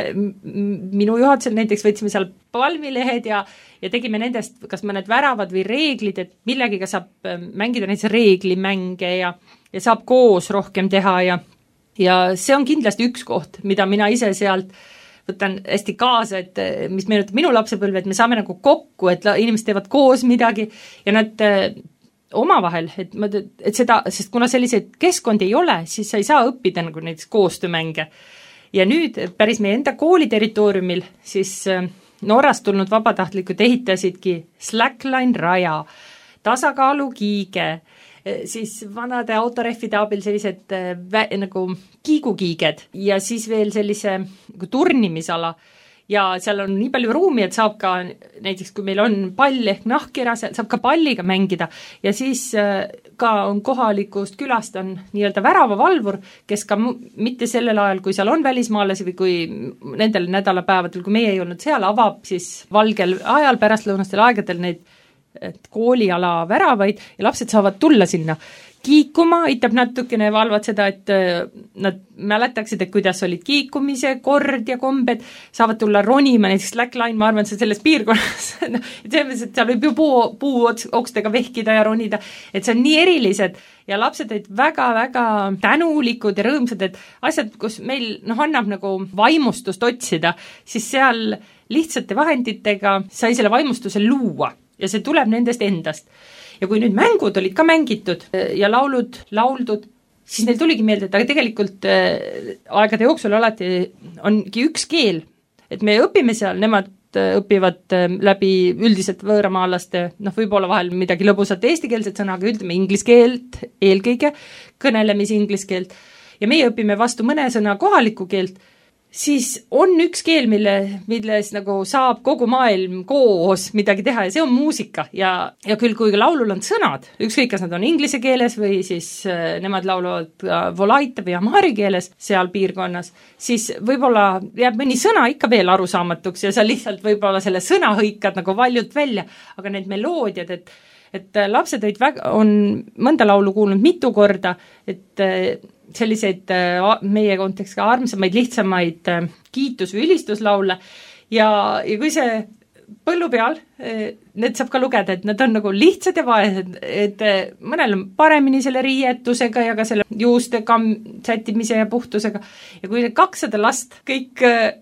minu juhatusel näiteks võtsime seal palmilehed ja, ja tegime nendest kas mõned väravad või reeglid, et millegiga saab mängida näiteks reeglimänge ja, ja saab koos rohkem teha ja, ja see on kindlasti üks koht, mida mina ise sealt võtan hästi kaasa, et mis meenutab minu lapsepõlve, et me saame nagu kokku, et inimesed teevad koos midagi ja nad omavahel, et, et seda, sest kuna selliseid keskkondi ei ole, siis sa ei saa õppida nagu näiteks koostöömänge. Ja nüüd päris meie enda kooli territooriumil siis Norrast tulnud vabatahtlikud ehitasidki slackline raja, tasakaalukiige, siis vanade autorehvide abil sellised vä, nagu kiigukiiged ja siis veel sellise nagu turnimisala ja seal on nii palju ruumi, et saab ka näiteks, kui meil on pall ehk nahkkera, saab ka palliga mängida ja siis ka on kohalikust külast on nii-öelda väravavalvur, kes ka mitte sellel ajal, kui seal on välismaalasi või kui nendel nädalapäevadel, kui meie ei olnud seal, avab siis valgel ajal pärastlõunastel aegadel neid et kooliala väravaid ja lapsed saavad tulla sinna kiikuma, aitab natukene valvad seda, et nad mäletaksid, et kuidas olid kiikumise kord ja kombed, saavad tulla ronima, näiteks slackline, ma arvan, see selles piirkonnas, no, et seal võib ju puu, puu okstega vehkida ja ronida, et see on nii erilised ja lapsed olid väga-väga tänulikud ja rõõmsad, et asjad, kus meil noh, annab nagu vaimustust otsida, siis seal lihtsate vahenditega sai selle vaimustuse luua ja see tuleb nendest endast. Ja kui nüüd mängud olid ka mängitud ja laulud, lauldud, siis neil tuligi meelde, et aga tegelikult äh, aegade jooksul alati ongi üks keel, et me õpime seal, nemad õpivad äh, läbi üldiselt võõramaalaste, noh võib-olla vahel midagi lõbusat eestikeelset sõna, aga ütleme inglise keelt eelkõige, kõnelemis inglise keelt ja meie õpime vastu mõne sõna kohalikku keelt, siis on üks keel, mille, milles nagu saab kogu maailm koos midagi teha ja see on muusika ja, ja küll kui laulul on sõnad, ükskõik kas nad on inglise keeles või siis äh, nemad laulavad äh, volaita või amari keeles seal piirkonnas, siis võib-olla jääb mõni sõna ikka veel arusaamatuks ja sa lihtsalt võib-olla selle sõna hõikad nagu valjult välja, aga need meloodiad, et et lapsed olid väga, on mõnda laulu kuulnud mitu korda, et selliseid meie kontekstiga armsamaid, lihtsamaid kiitus- või ülistuslaule ja, ja kui see põllu peal, need saab ka lugeda, et nad on nagu lihtsad ja vaesed, et mõnel on paremini selle riietusega ja ka selle juuste kamm, sättimise ja puhtusega ja kui kakssada last kõik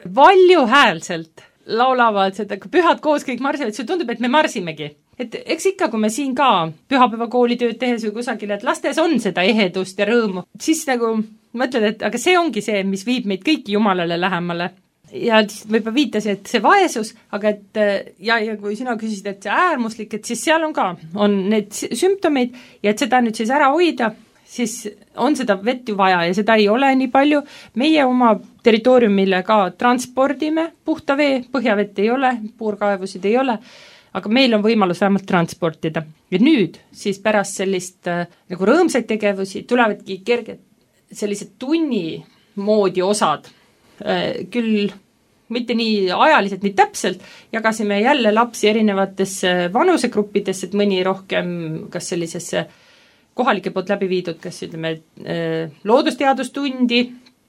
valjuhäälselt laulavad seda, kui pühad koos kõik marsivad, see tundub, et me marsimegi. Et eks ikka, kui me siin ka pühapäeva koolitööd tehes või kusagil, et lastes on seda ehedust ja rõõmu, siis nagu mõtled, et aga see ongi see, mis viib meid kõiki Jumalale lähemale. Ja võib viitasi, et see vaesus, aga et ja, ja kui sina küsisid, et see äärmuslik, et siis seal on ka, on need sümptomeid ja et seda nüüd siis ära hoida, siis on seda vett ju vaja ja seda ei ole nii palju. Meie oma territooriumile ka transpordime puhta vee, põhjavett ei ole, puurkaevusid ei ole, aga meil on võimalus vähemalt transportida. Ja nüüd siis pärast sellist äh, nagu rõõmsaid tegevusi tulevadki kerged sellised tunni moodi osad, äh, küll mitte nii ajaliselt, nii täpselt, jagasime jälle lapsi erinevatesse vanusegruppidesse, et mõni rohkem kas sellisesse kohalike poolt läbi viidud, kas ütleme loodusteadustundi,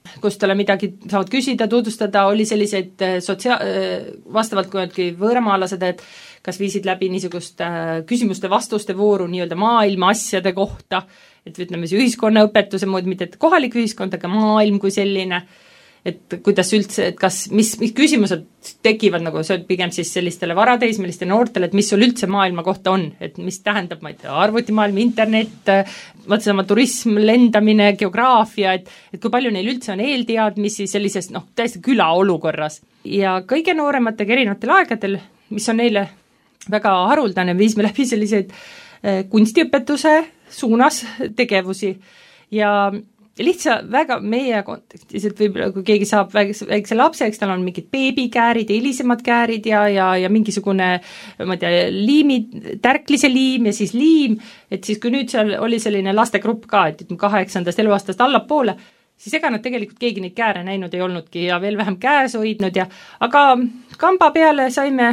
kus talle midagi saavad küsida, tutvustada, oli selliseid sotsia-, vastavalt kui võõramaalased, et kas viisid läbi niisugust küsimuste-vastuste vooru nii-öelda maailma asjade kohta, et ütleme see ühiskonnaõpetuse moodi, mitte et kohalik ühiskond, aga maailm kui selline, et kuidas üldse, et kas, mis, mis küsimused tekivad nagu, see on pigem siis sellistele varateismeliste noortele, et mis sul üldse maailma kohta on, et mis tähendab, ma ei tea, arvutimaailm, internet, mõtlesama turism, lendamine, geograafia, et, et kui palju neil üldse on eelteadmisi sellises, noh, täiesti küla olukorras. Ja kõige noorematega erinevatel aegadel, mis on neile väga haruldane, viis me läbi selliseid kunstiõpetuse suunas tegevusi ja lihtsa väga meie kontekstis, et võib-olla kui keegi saab väikse, väikse lapse, eks tal on mingid beebikäärid ja hilisemad käärid ja, ja, ja mingisugune, ma ei tea, liimi, tärklise liim ja siis liim, et siis kui nüüd seal oli selline lastegrupp ka, et kaheksandast eluaastast allapoole, siis ega nad tegelikult keegi neid kääre näinud ei olnudki ja veel vähem käes hoidnud ja aga kamba peale saime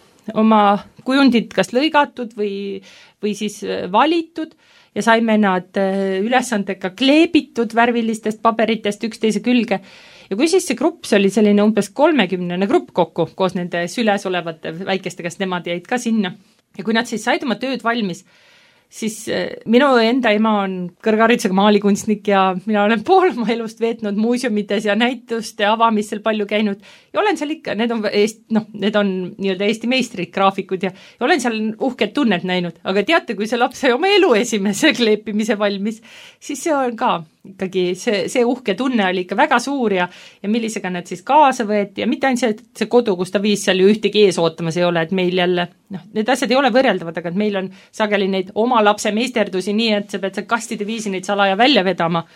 oma kujundid kas lõigatud või, või siis valitud ja saime nad ülesandega kleebitud värvilistest paberitest üksteise külge. Ja kui siis see grupp, see oli selline umbes kolmekümnene grupp kokku, koos nende süles olevate väikestega, sest nemad jäid ka sinna. Ja kui nad siis said oma tööd valmis, siis minu enda ema on kõrgharidusega maalikunstnik ja mina olen pool oma elust veetnud muuseumides ja näituste avamisel palju käinud ja olen seal ikka, need on, Eest, no, need on nii-öelda Eesti meistrid, graafikud ja, ja olen seal uhket tunnet näinud, aga teate, kui see laps sai oma elu esimese kleepimise valmis, siis see on ka ikkagi, see, see uhke tunne oli ikka väga suur ja, ja millisega nad siis kaasa võeti ja mitte ainult see, see kodu, kus ta viis seal ju ühtegi ees ootamas ei ole, et meil jälle, noh, need asjad ei ole võrreldavad, aga et meil on sageli neid oma lapse meisterdusi nii, et sa pead seal kastide viisi neid salaja välja vedama.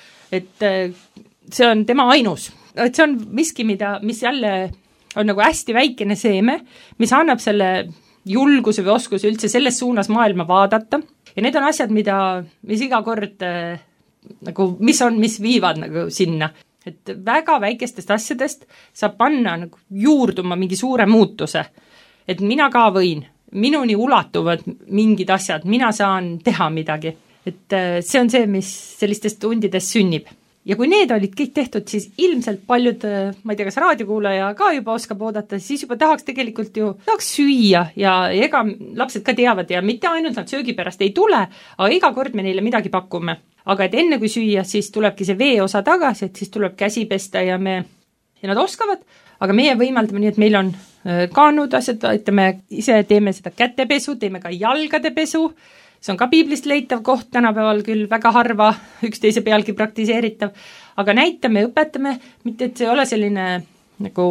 Et see on tema ainus. Et see on miski, mida, mis jälle on nagu hästi väikene seeme, mis annab selle julguse või oskuse üldse selles suunas maailma vaadata. Ja need on asjad, mida, mis iga kord nagu, mis on, mis viivad nagu sinna. Et väga väikestest asjadest saab panna nagu juurduma mingi suure muutuse. Et mina ka võin, minuni ulatuvad mingid asjad, mina saan teha midagi. Et see on see, mis sellistest tundidest sünnib. Ja kui need olid kõik tehtud, siis ilmselt paljud, ma ei tea, kas raadiokuulaja ka juba oskab oodata, siis juba tahaks tegelikult ju, tahaks süüa ja ega lapsed ka teavad ja mitte ainult nad söögi pärast ei tule, aga iga kord me neile midagi pakume. Aga et enne kui süüa, siis tulebki see vee osa tagasi, et siis tuleb käsi pesta ja me, ja nad oskavad, aga meie võimaldame nii, et meil on kaanud asjad, ütleme, ise teeme seda kätepesu, teeme ka jalgade pesu. See on ka piiblist leitav koht tänapäeval küll väga harva üksteise pealgi praktiseeritav, aga näitame ja õpetame, mitte et see ole selline nagu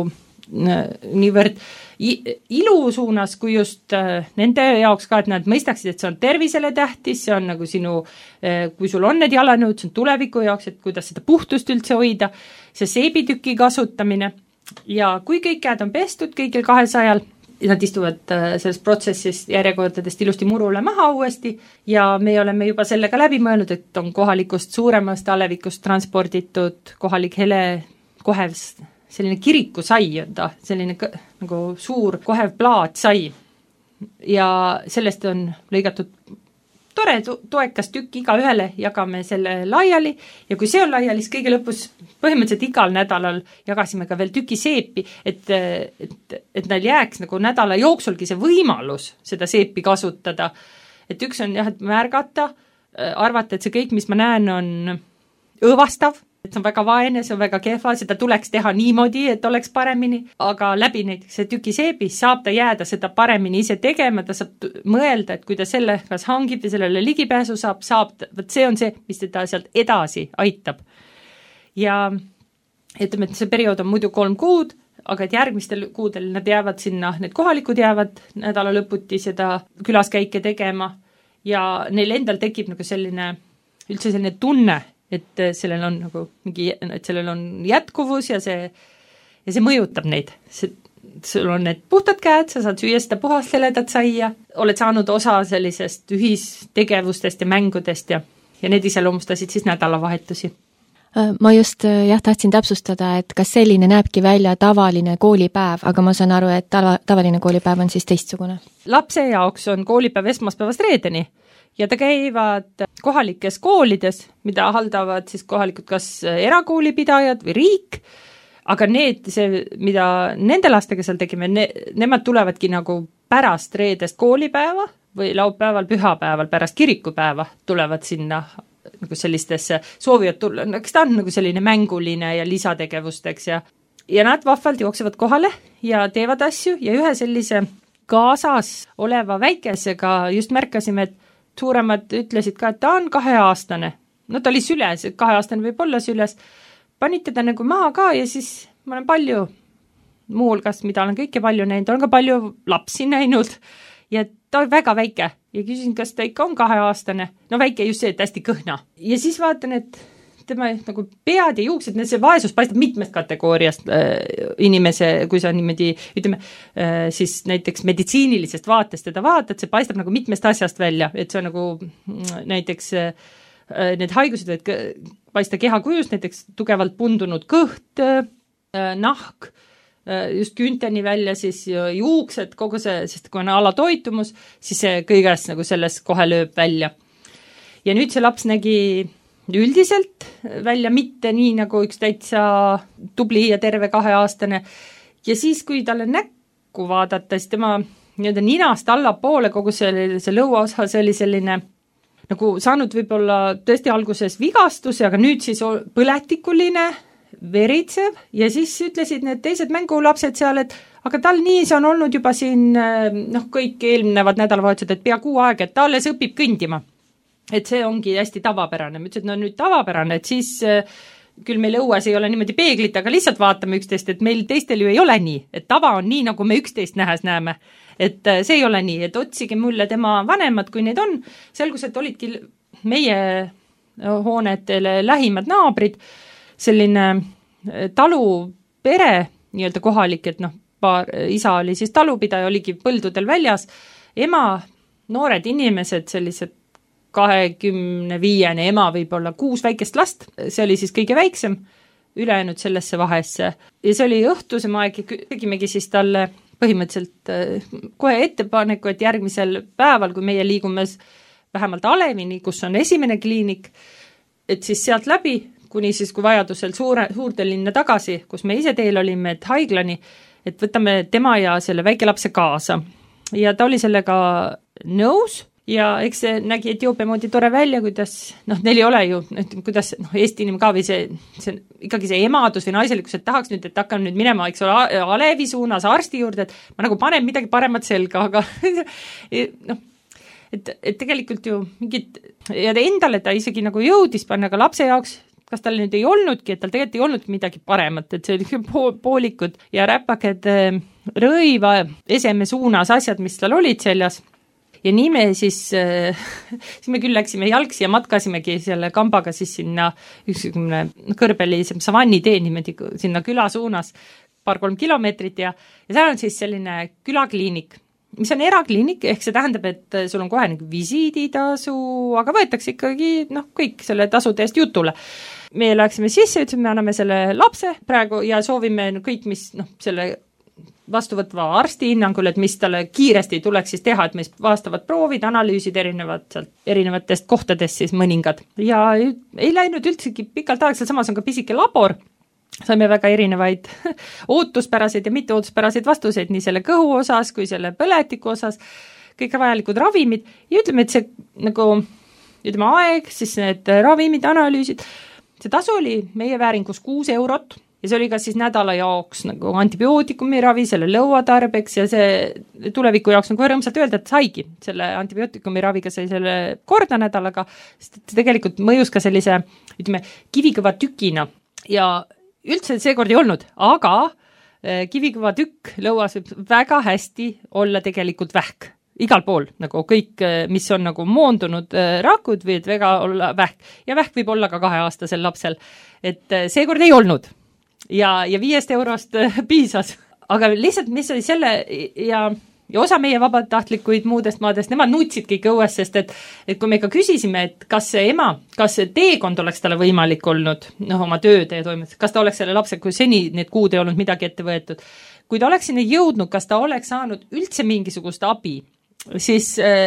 niivõrd ilu suunas, kui just nende jaoks ka, et nad mõistaksid, et see on tervisele tähtis, see on nagu sinu, kui sul on need jalanõud, see on tuleviku jaoks, et kuidas seda puhtust üldse hoida, see seebitüki kasutamine ja kui kõik käed on pestud kõigil kahesajal, nad istuvad selles protsessis järjekordadest ilusti murule maha uuesti ja me oleme juba sellega läbi mõelnud, et on kohalikust suuremast alevikust transporditud kohalik hele kohev, selline kirikusai on ta, selline nagu suur kohev plaat sai ja sellest on lõigatud tore toekas tükk iga ühele, jagame selle laiali ja kui see on laiali, siis kõige lõpus põhimõtteliselt igal nädalal jagasime ka veel tüki seepi, et, et, et neil jääks nagu nädala jooksulgi see võimalus seda seepi kasutada. Et üks on jah, et märgata, arvata, et see kõik, mis ma näen, on õõvastav, et see on väga vaene, see on väga kehva, seda tuleks teha niimoodi, et oleks paremini, aga läbi näiteks see tüki seebis saab ta jääda seda paremini ise tegema, ta saab mõelda, et kui ta selle kas hangib ja sellele ligipääsu saab, saab, võt see on see, mis teda sealt edasi aitab. Ja ütleme, et see periood on muidu kolm kuud, aga et järgmistel kuudel nad jäävad sinna, need kohalikud jäävad nädala lõputi seda külaskäike tegema ja neil endal tekib nagu selline, üldse selline tunne, et sellel on nagu mingi, et sellel on jätkuvus ja see, ja see mõjutab neid. See, sul on need puhtad käed, sa saad süüa seda puhast heledat saia, oled saanud osa sellisest ühistegevustest ja mängudest ja, ja need iseloomustasid siis nädalavahetusi. Ma just jah, tahtsin täpsustada, et kas selline näebki välja tavaline koolipäev, aga ma saan aru, et tava, tavaline koolipäev on siis teistsugune. Lapse jaoks on koolipäev esmaspäevast reedeni ja ta käivad kohalikes koolides, mida haldavad siis kohalikud kas erakoolipidajad või riik, aga need, see, mida nende lastega seal tegime, ne, nemad tulevadki nagu pärast reedest koolipäeva või laupäeval, pühapäeval, pärast kirikupäeva tulevad sinna nagu sellistesse, soovivad tulla, no eks ta on nagu selline mänguline ja lisategevusteks ja ja nad vahvalt jooksevad kohale ja teevad asju ja ühe sellise kaasas oleva väikesega just märkasime, et suuremad ütlesid ka, et ta on kaheaastane. No ta oli süles, et kaheaastane võib olla süles. Panid teda nagu maha ka ja siis ma olen palju muulgas, mida olen kõike palju näinud, olen ka palju lapsi näinud ja ta on väga väike ja küsin, kas ta ikka on kaheaastane. No väike just see, et hästi kõhna. Ja siis vaatan, et tema nagu pead ja juuksed, see vaesus paistab mitmest kategooriast äh, inimese, kui sa niimoodi, ütleme, äh, siis näiteks meditsiinilisest vaatest teda vaatad, see paistab nagu mitmest asjast välja, et see on nagu näiteks äh, need haigused võid paista kehakujust, näiteks tugevalt pundunud kõht, äh, nahk, äh, just künteni välja, siis juuksed, kogu see, sest kui on alatoitumus, siis see kõigest nagu selles kohe lööb välja. Ja nüüd see laps nägi üldiselt välja mitte nii nagu üks täitsa tubli ja terve kaheaastane ja siis, kui talle näkku vaadata, siis tema nii-öelda ninast allapoole kogu see, see lõuaosa, see oli selline nagu saanud võib-olla tõesti alguses vigastuse, aga nüüd siis põletikuline, veritsev ja siis ütlesid need teised mängulapsed seal, et aga tal nii see on olnud juba siin noh, kõik eelnevad nädalavahetused, et pea kuu aega, et ta alles õpib kõndima. Et see ongi hästi tavapärane. Ma ütlesin, et no nüüd tavapärane, et siis äh, küll meil õues ei ole niimoodi peeglit, aga lihtsalt vaatame üksteist, et meil teistel ju ei ole nii, et tava on nii, nagu me üksteist nähes näeme. Et äh, see ei ole nii, et otsige mulle tema vanemad, kui neid on. Selgus, et olidki meie hoonetele lähimad naabrid, selline talupere, nii-öelda kohalik, et noh, paar, isa oli siis talupidaja, oligi põldudel väljas, ema, noored inimesed, sellised kahekümne viiene ema võib olla kuus väikest last, see oli siis kõige väiksem, ülejäänud sellesse vahesse. Ja see oli õhtusem aeg ja tegimegi siis talle põhimõtteliselt kohe ettepaneku, et järgmisel päeval, kui meie liigume vähemalt Alevini, kus on esimene kliinik, et siis sealt läbi, kuni siis kui vajadusel suure, suurde linna tagasi, kus me ise teel olime, et haiglani, et võtame tema ja selle väikelapse kaasa. Ja ta oli sellega nõus. Ja eks see nägi Etioopia moodi tore välja, kuidas, noh, neil ei ole ju, kuidas, noh, Eesti inimene ka või see, see ikkagi see emadus või naiselikkus, et tahaks nüüd, et hakkan nüüd minema, eks ole, Alevi suunas arsti juurde, et ma nagu panen midagi paremat selga, aga noh, et, et tegelikult ju mingid, ja endale ta isegi nagu jõudis panna ka lapse jaoks, kas tal nüüd ei olnudki, et tal tegelikult ei olnudki midagi paremat, et see oli pool, poolikud ja räpaked rõiva eseme suunas asjad, mis tal olid seljas. Ja nii me siis, siis me küll läksime jalgsi ja matkasimegi selle kambaga siis sinna ükskümne kõrbelisem savannitee niimoodi sinna küla suunas paar-kolm kilomeetrit ja, ja seal on siis selline külakliinik, mis on erakliinik, ehk see tähendab, et sul on kohe nagu visiiditasu, aga võetakse ikkagi noh, kõik selle tasude eest jutule. Me läksime sisse, ütlesime, me anname selle lapse praegu ja soovime kõik, mis noh, selle vastuvõtva arsti hinnangul, et mis talle kiiresti tuleks siis teha, et mis vastavad proovid, analüüsid erinevad sealt, erinevatest kohtadest siis mõningad. Ja ei läinud üldsegi pikalt aeg, seal samas on ka pisike labor, saime väga erinevaid ootuspäraseid ja mitte ootuspäraseid vastuseid nii selle kõhu osas kui selle põletiku osas, kõik vajalikud ravimid ja ütleme, et see nagu, ütleme aeg, siis need ravimid, analüüsid, see tasu oli meie vääringus kuus eurot, ja see oli ka siis nädala jaoks nagu antibiootikumi ravi, selle lõuatarbeks ja see tuleviku jaoks nagu rõõmsalt öelda, et saigi selle antibiootikumi raviga sai selle korda nädalaga, sest see tegelikult mõjus ka sellise, ütleme, kivikõva tükina ja üldse seekord ei olnud, aga kivikõva tükk lõuas võib väga hästi olla tegelikult vähk. Igal pool, nagu kõik, mis on nagu moondunud rakud, võid väga olla vähk ja vähk võib olla ka kaheaastasel lapsel, et seekord ei olnud. Ja, ja viiest eurost piisas. Aga lihtsalt, mis oli selle ja, ja osa meie vabatahtlikuid muudest maadest, nemad nutsid kõik õues, sest et, et kui me ikka küsisime, et kas see ema, kas see teekond oleks talle võimalik olnud, noh, oma tööd ja toimet, kas ta oleks selle lapse, kui seni need kuud ei olnud midagi ette võetud, kui ta oleks sinna jõudnud, kas ta oleks saanud üldse mingisugust abi, siis äh,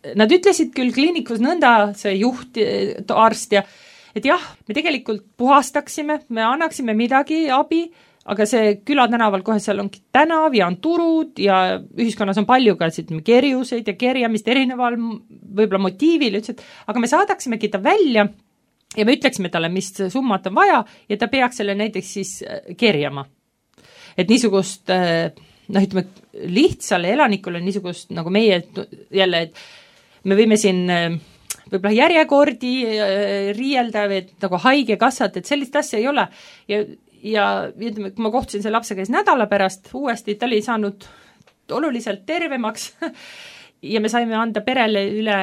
nad ütlesid küll kliinikus nõnda, see juht, arst ja et jah, me tegelikult puhastaksime, me annaksime midagi abi, aga see külatänaval kohe seal ongi tänav ja on turud ja ühiskonnas on palju ka kerjuseid ja kerjamist erineval võib-olla motiivil, ütles, et aga me saadaksimegi ta välja ja me ütleksime talle, mis summat on vaja ja ta peaks selle näiteks siis kerjama. Et niisugust, noh ütleme, lihtsale elanikule niisugust nagu meie jälle, et me võime siin võib-olla järjekordi riielda või nagu haigekassat, et sellist asja ei ole ja, ja ütleme, kui ma kohtusin selle lapse käis nädala pärast uuesti, ta oli saanud oluliselt tervemaks ja me saime anda perele üle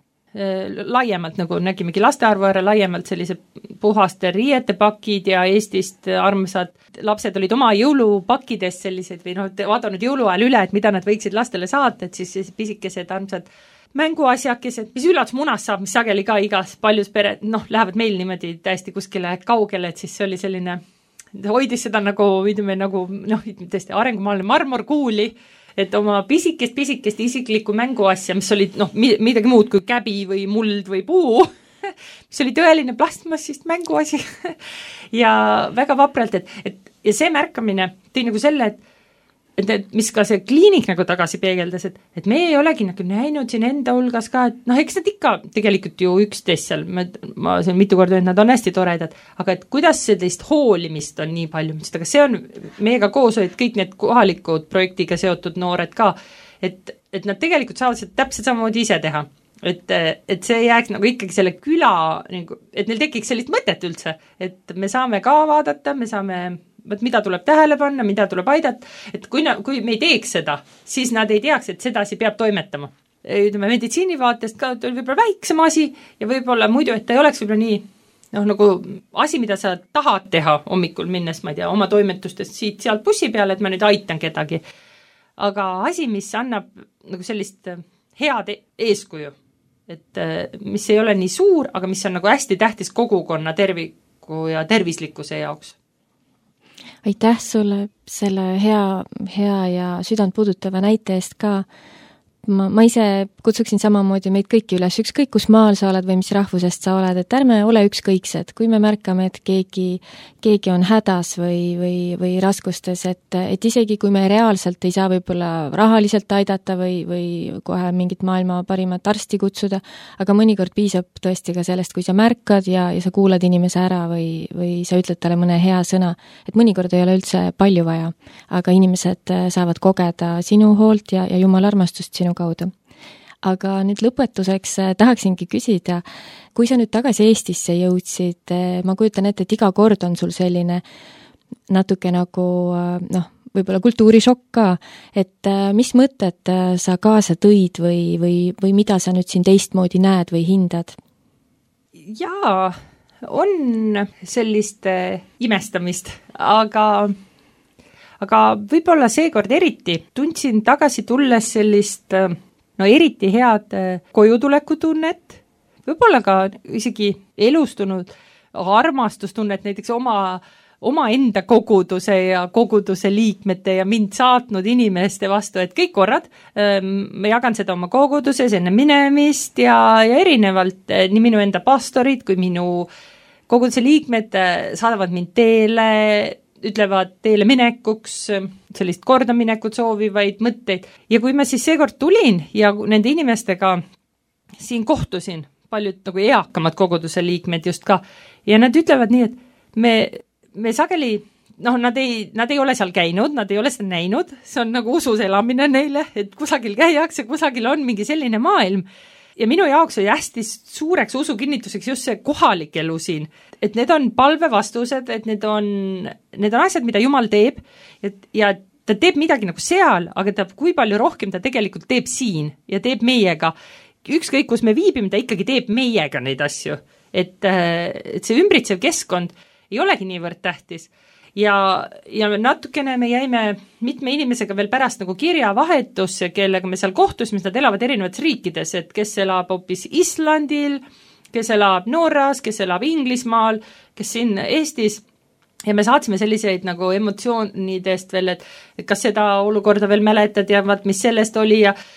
laiemalt, nagu nägimegi lastearvu ära laiemalt sellise puhaste riiete pakid ja Eestist armsad lapsed olid oma jõulupakkides sellised või noh, vaadanud jõuluajal üle, et mida nad võiksid lastele saata, et siis, siis pisikesed armsad mänguasjakesed, mis üllatusmunas saab, mis sageli ka igas paljus pere, noh, lähevad meil niimoodi täiesti kuskile kaugele, et siis see oli selline, hoidis seda nagu, ütleme nagu, noh, tõesti arengumaaline marmorkuuli, et oma pisikest, pisikest isiklikku mänguasja, mis oli noh, midagi muud kui käbi või muld või puu, mis oli tõeline plastmassist mänguasi ja väga vapralt, et, et ja see märkamine tõi nagu selle, et et, et mis ka see kliinik nagu tagasi peegeldas, et, et me ei olegi nagu näinud siin enda hulgas ka, et noh, eks nad ikka tegelikult ju üksteist seal, ma, ma siin mitu korda öelnud, nad on hästi toredad, aga et kuidas sellist hoolimist on nii palju, aga see on meiega koos, et kõik need kohalikud projektiga seotud noored ka, et, et nad tegelikult saavad seda täpselt samamoodi ise teha. Et, et see jääks nagu ikkagi selle küla, et neil tekiks sellist mõtet üldse, et me saame ka vaadata, me saame et mida tuleb tähele panna, mida tuleb aidata, et kui, kui me ei teeks seda, siis nad ei teaks, et sedasi peab toimetama. Ütleme, meditsiini vaatest ka võib-olla väiksem asi ja võib-olla muidu, et ta ei oleks võib-olla nii, noh, nagu asi, mida sa tahad teha hommikul minnes, ma ei tea, oma toimetustest siit sealt bussi peale, et ma nüüd aitan kedagi. Aga asi, mis annab nagu sellist head eeskuju, et mis ei ole nii suur, aga mis on nagu hästi tähtis kogukonna terviku ja tervislikkuse jaoks. Aitäh sulle selle hea, hea ja südant puudutava näite eest ka. Ma, ma ise kutsuksin samamoodi meid kõiki üles, ükskõik kus maal sa oled või mis rahvusest sa oled, et ärme ole ükskõiksed, kui me märkame, et keegi, keegi on hädas või, või, või raskustes, et, et isegi kui me reaalselt ei saa võib-olla rahaliselt aidata või, või kohe mingit maailma parimat arsti kutsuda, aga mõnikord piisab tõesti ka sellest, kui sa märkad ja, ja sa kuulad inimese ära või, või sa ütled talle mõne hea sõna, et mõnikord ei ole üldse palju vaja, aga inimesed saavad kogeda sinu hoolt ja, ja Jumala armastust sinu kaudu. Aga nüüd lõpetuseks tahaksingi küsida, kui sa nüüd tagasi Eestisse jõudsid, ma kujutan ette, et iga kord on sul selline natuke nagu, noh, võib-olla kultuurishokk ka, et mis mõtted sa kaasa tõid või, või, või mida sa nüüd siin teistmoodi näed või hindad? Jaa, on sellist imestamist, aga aga võib-olla seekord eriti tundsin tagasi tulles sellist no eriti head kojutulekutunnet, võib-olla ka isegi elustunud armastustunnet näiteks oma, oma enda koguduse ja koguduse liikmete ja mind saatnud inimeste vastu, et kõik korrad ma jagan seda oma koguduses enne minemist ja, ja erinevalt nii minu enda pastorid kui minu koguduse liikmed saadavad mind teele, ütlevad teele minekuks, sellist kordaminekut soovivaid mõtteid. Ja kui ma siis seekord tulin ja nende inimestega siin kohtusin, paljud nagu eakamad koguduse liikmed just ka, ja nad ütlevad nii, et me, me sageli, noh, nad ei, nad ei ole seal käinud, nad ei ole seda näinud, see on nagu usus elamine neile, et kusagil käiakse, kusagil on mingi selline maailm. Ja minu jaoks oli hästi suureks usukinnituseks just see kohalik elu siin, et need on palvevastused, et need on, need on asjad, mida Jumal teeb et, ja ta teeb midagi nagu seal, aga ta, kui palju rohkem ta tegelikult teeb siin ja teeb meiega. Ükskõik, kus me viibime, ta ikkagi teeb meiega neid asju, et, et see ümbritsev keskkond ei olegi niivõrd tähtis. Ja, ja natukene me jäime mitme inimesega veel pärast nagu kirjavahetusse, kellega me seal kohtusime, nad elavad erinevates riikides, et kes elab hoopis Islandil, kes elab Norras, kes elab Inglismaal, kes siin Eestis, ja me saatsime selliseid nagu emotsioonidest veel, et kas seda olukorda veel mäletad ja vaat, mis sellest oli ja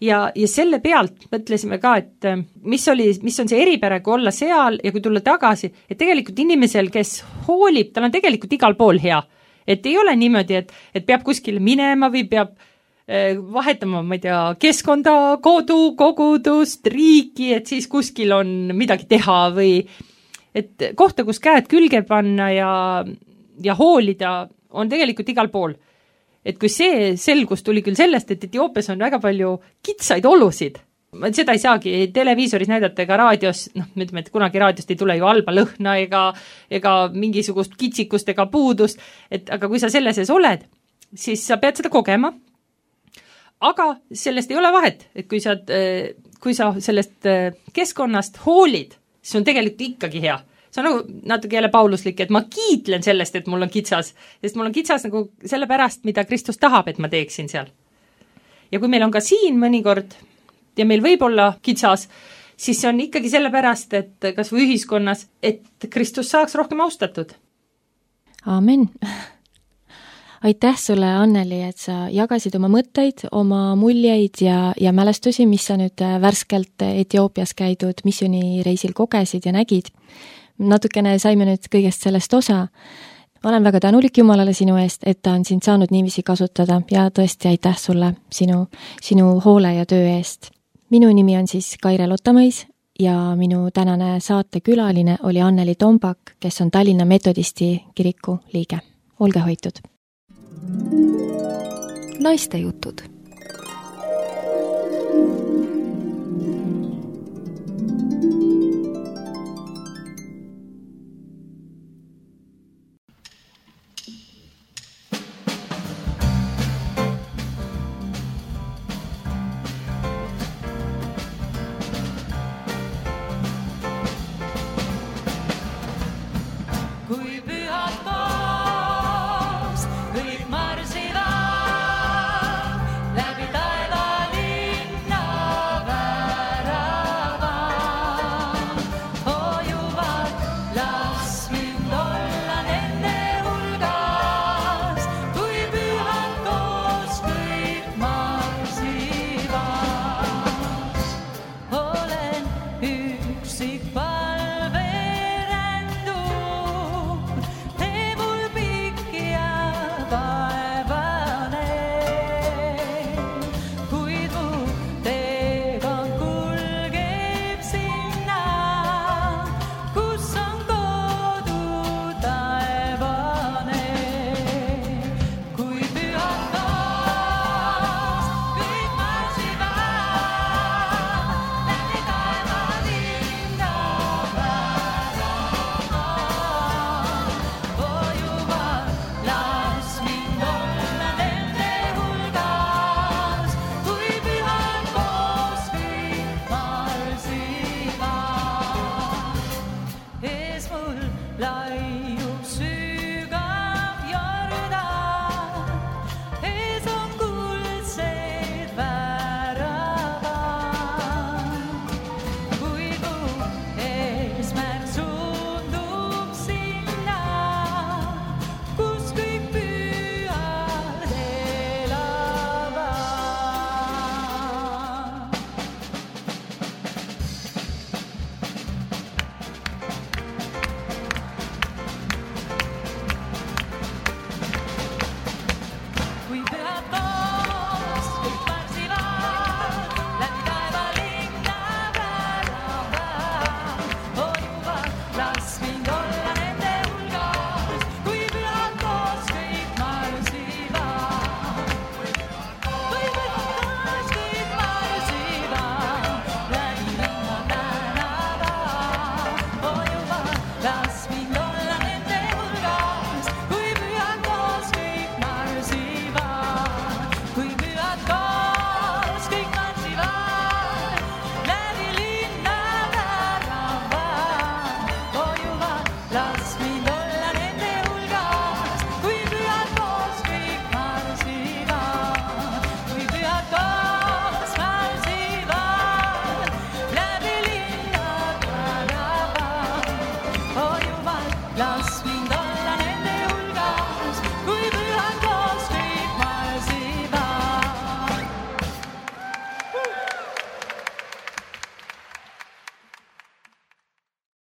ja, ja selle pealt mõtlesime ka, et mis oli, mis on see eripära, kui olla seal ja kui tulla tagasi, et tegelikult inimesel, kes hoolib, tal on tegelikult igal pool hea. Et ei ole niimoodi, et, et peab kuskile minema või peab eh, vahetama, ma ei tea, keskkonda, kodu, kogudust, riiki, et siis kuskil on midagi teha või et kohta, kus käed külge panna ja, ja hoolida, on tegelikult igal pool. Et kui see selgus tuli küll sellest, et Etioopias on väga palju kitsaid olusid, seda ei saagi televiisoris näidata ega raadios, noh, me ütleme, et kunagi raadiost ei tule ju halba lõhna ega, ega mingisugust kitsikust ega puudust, et aga kui sa selle sees oled, siis sa pead seda kogema, aga sellest ei ole vahet, et kui sa, kui sa sellest keskkonnast hoolid, see on tegelikult ikkagi hea. See on nagu natuke jälle pauluslik, et ma kiitlen sellest, et mul on kitsas, sest mul on kitsas nagu selle pärast, mida Kristus tahab, et ma teeksin seal. Ja kui meil on ka siin mõnikord, ja meil võib olla kitsas, siis see on ikkagi selle pärast, et kas või ühiskonnas, et Kristus saaks rohkem austatud. Aamen. Aitäh sulle, Anneli, et sa jagasid oma mõtteid, oma muljeid ja, ja mälestusi, mis sa nüüd värskelt Etioopias käidud missioonireisil kogesid ja nägid. Natukene saime nüüd kõigest sellest osa. Ma olen väga tänulik Jumalale sinu eest, et ta on sind saanud niiviisi kasutada ja tõesti aitäh sulle sinu, sinu hoole ja töö eest. Minu nimi on siis Kaire Lottamõis ja minu tänane saatekülaline oli Anneli Tombak, kes on Tallinna Metodisti kiriku liige. Olge hoitud! Naiste jutud.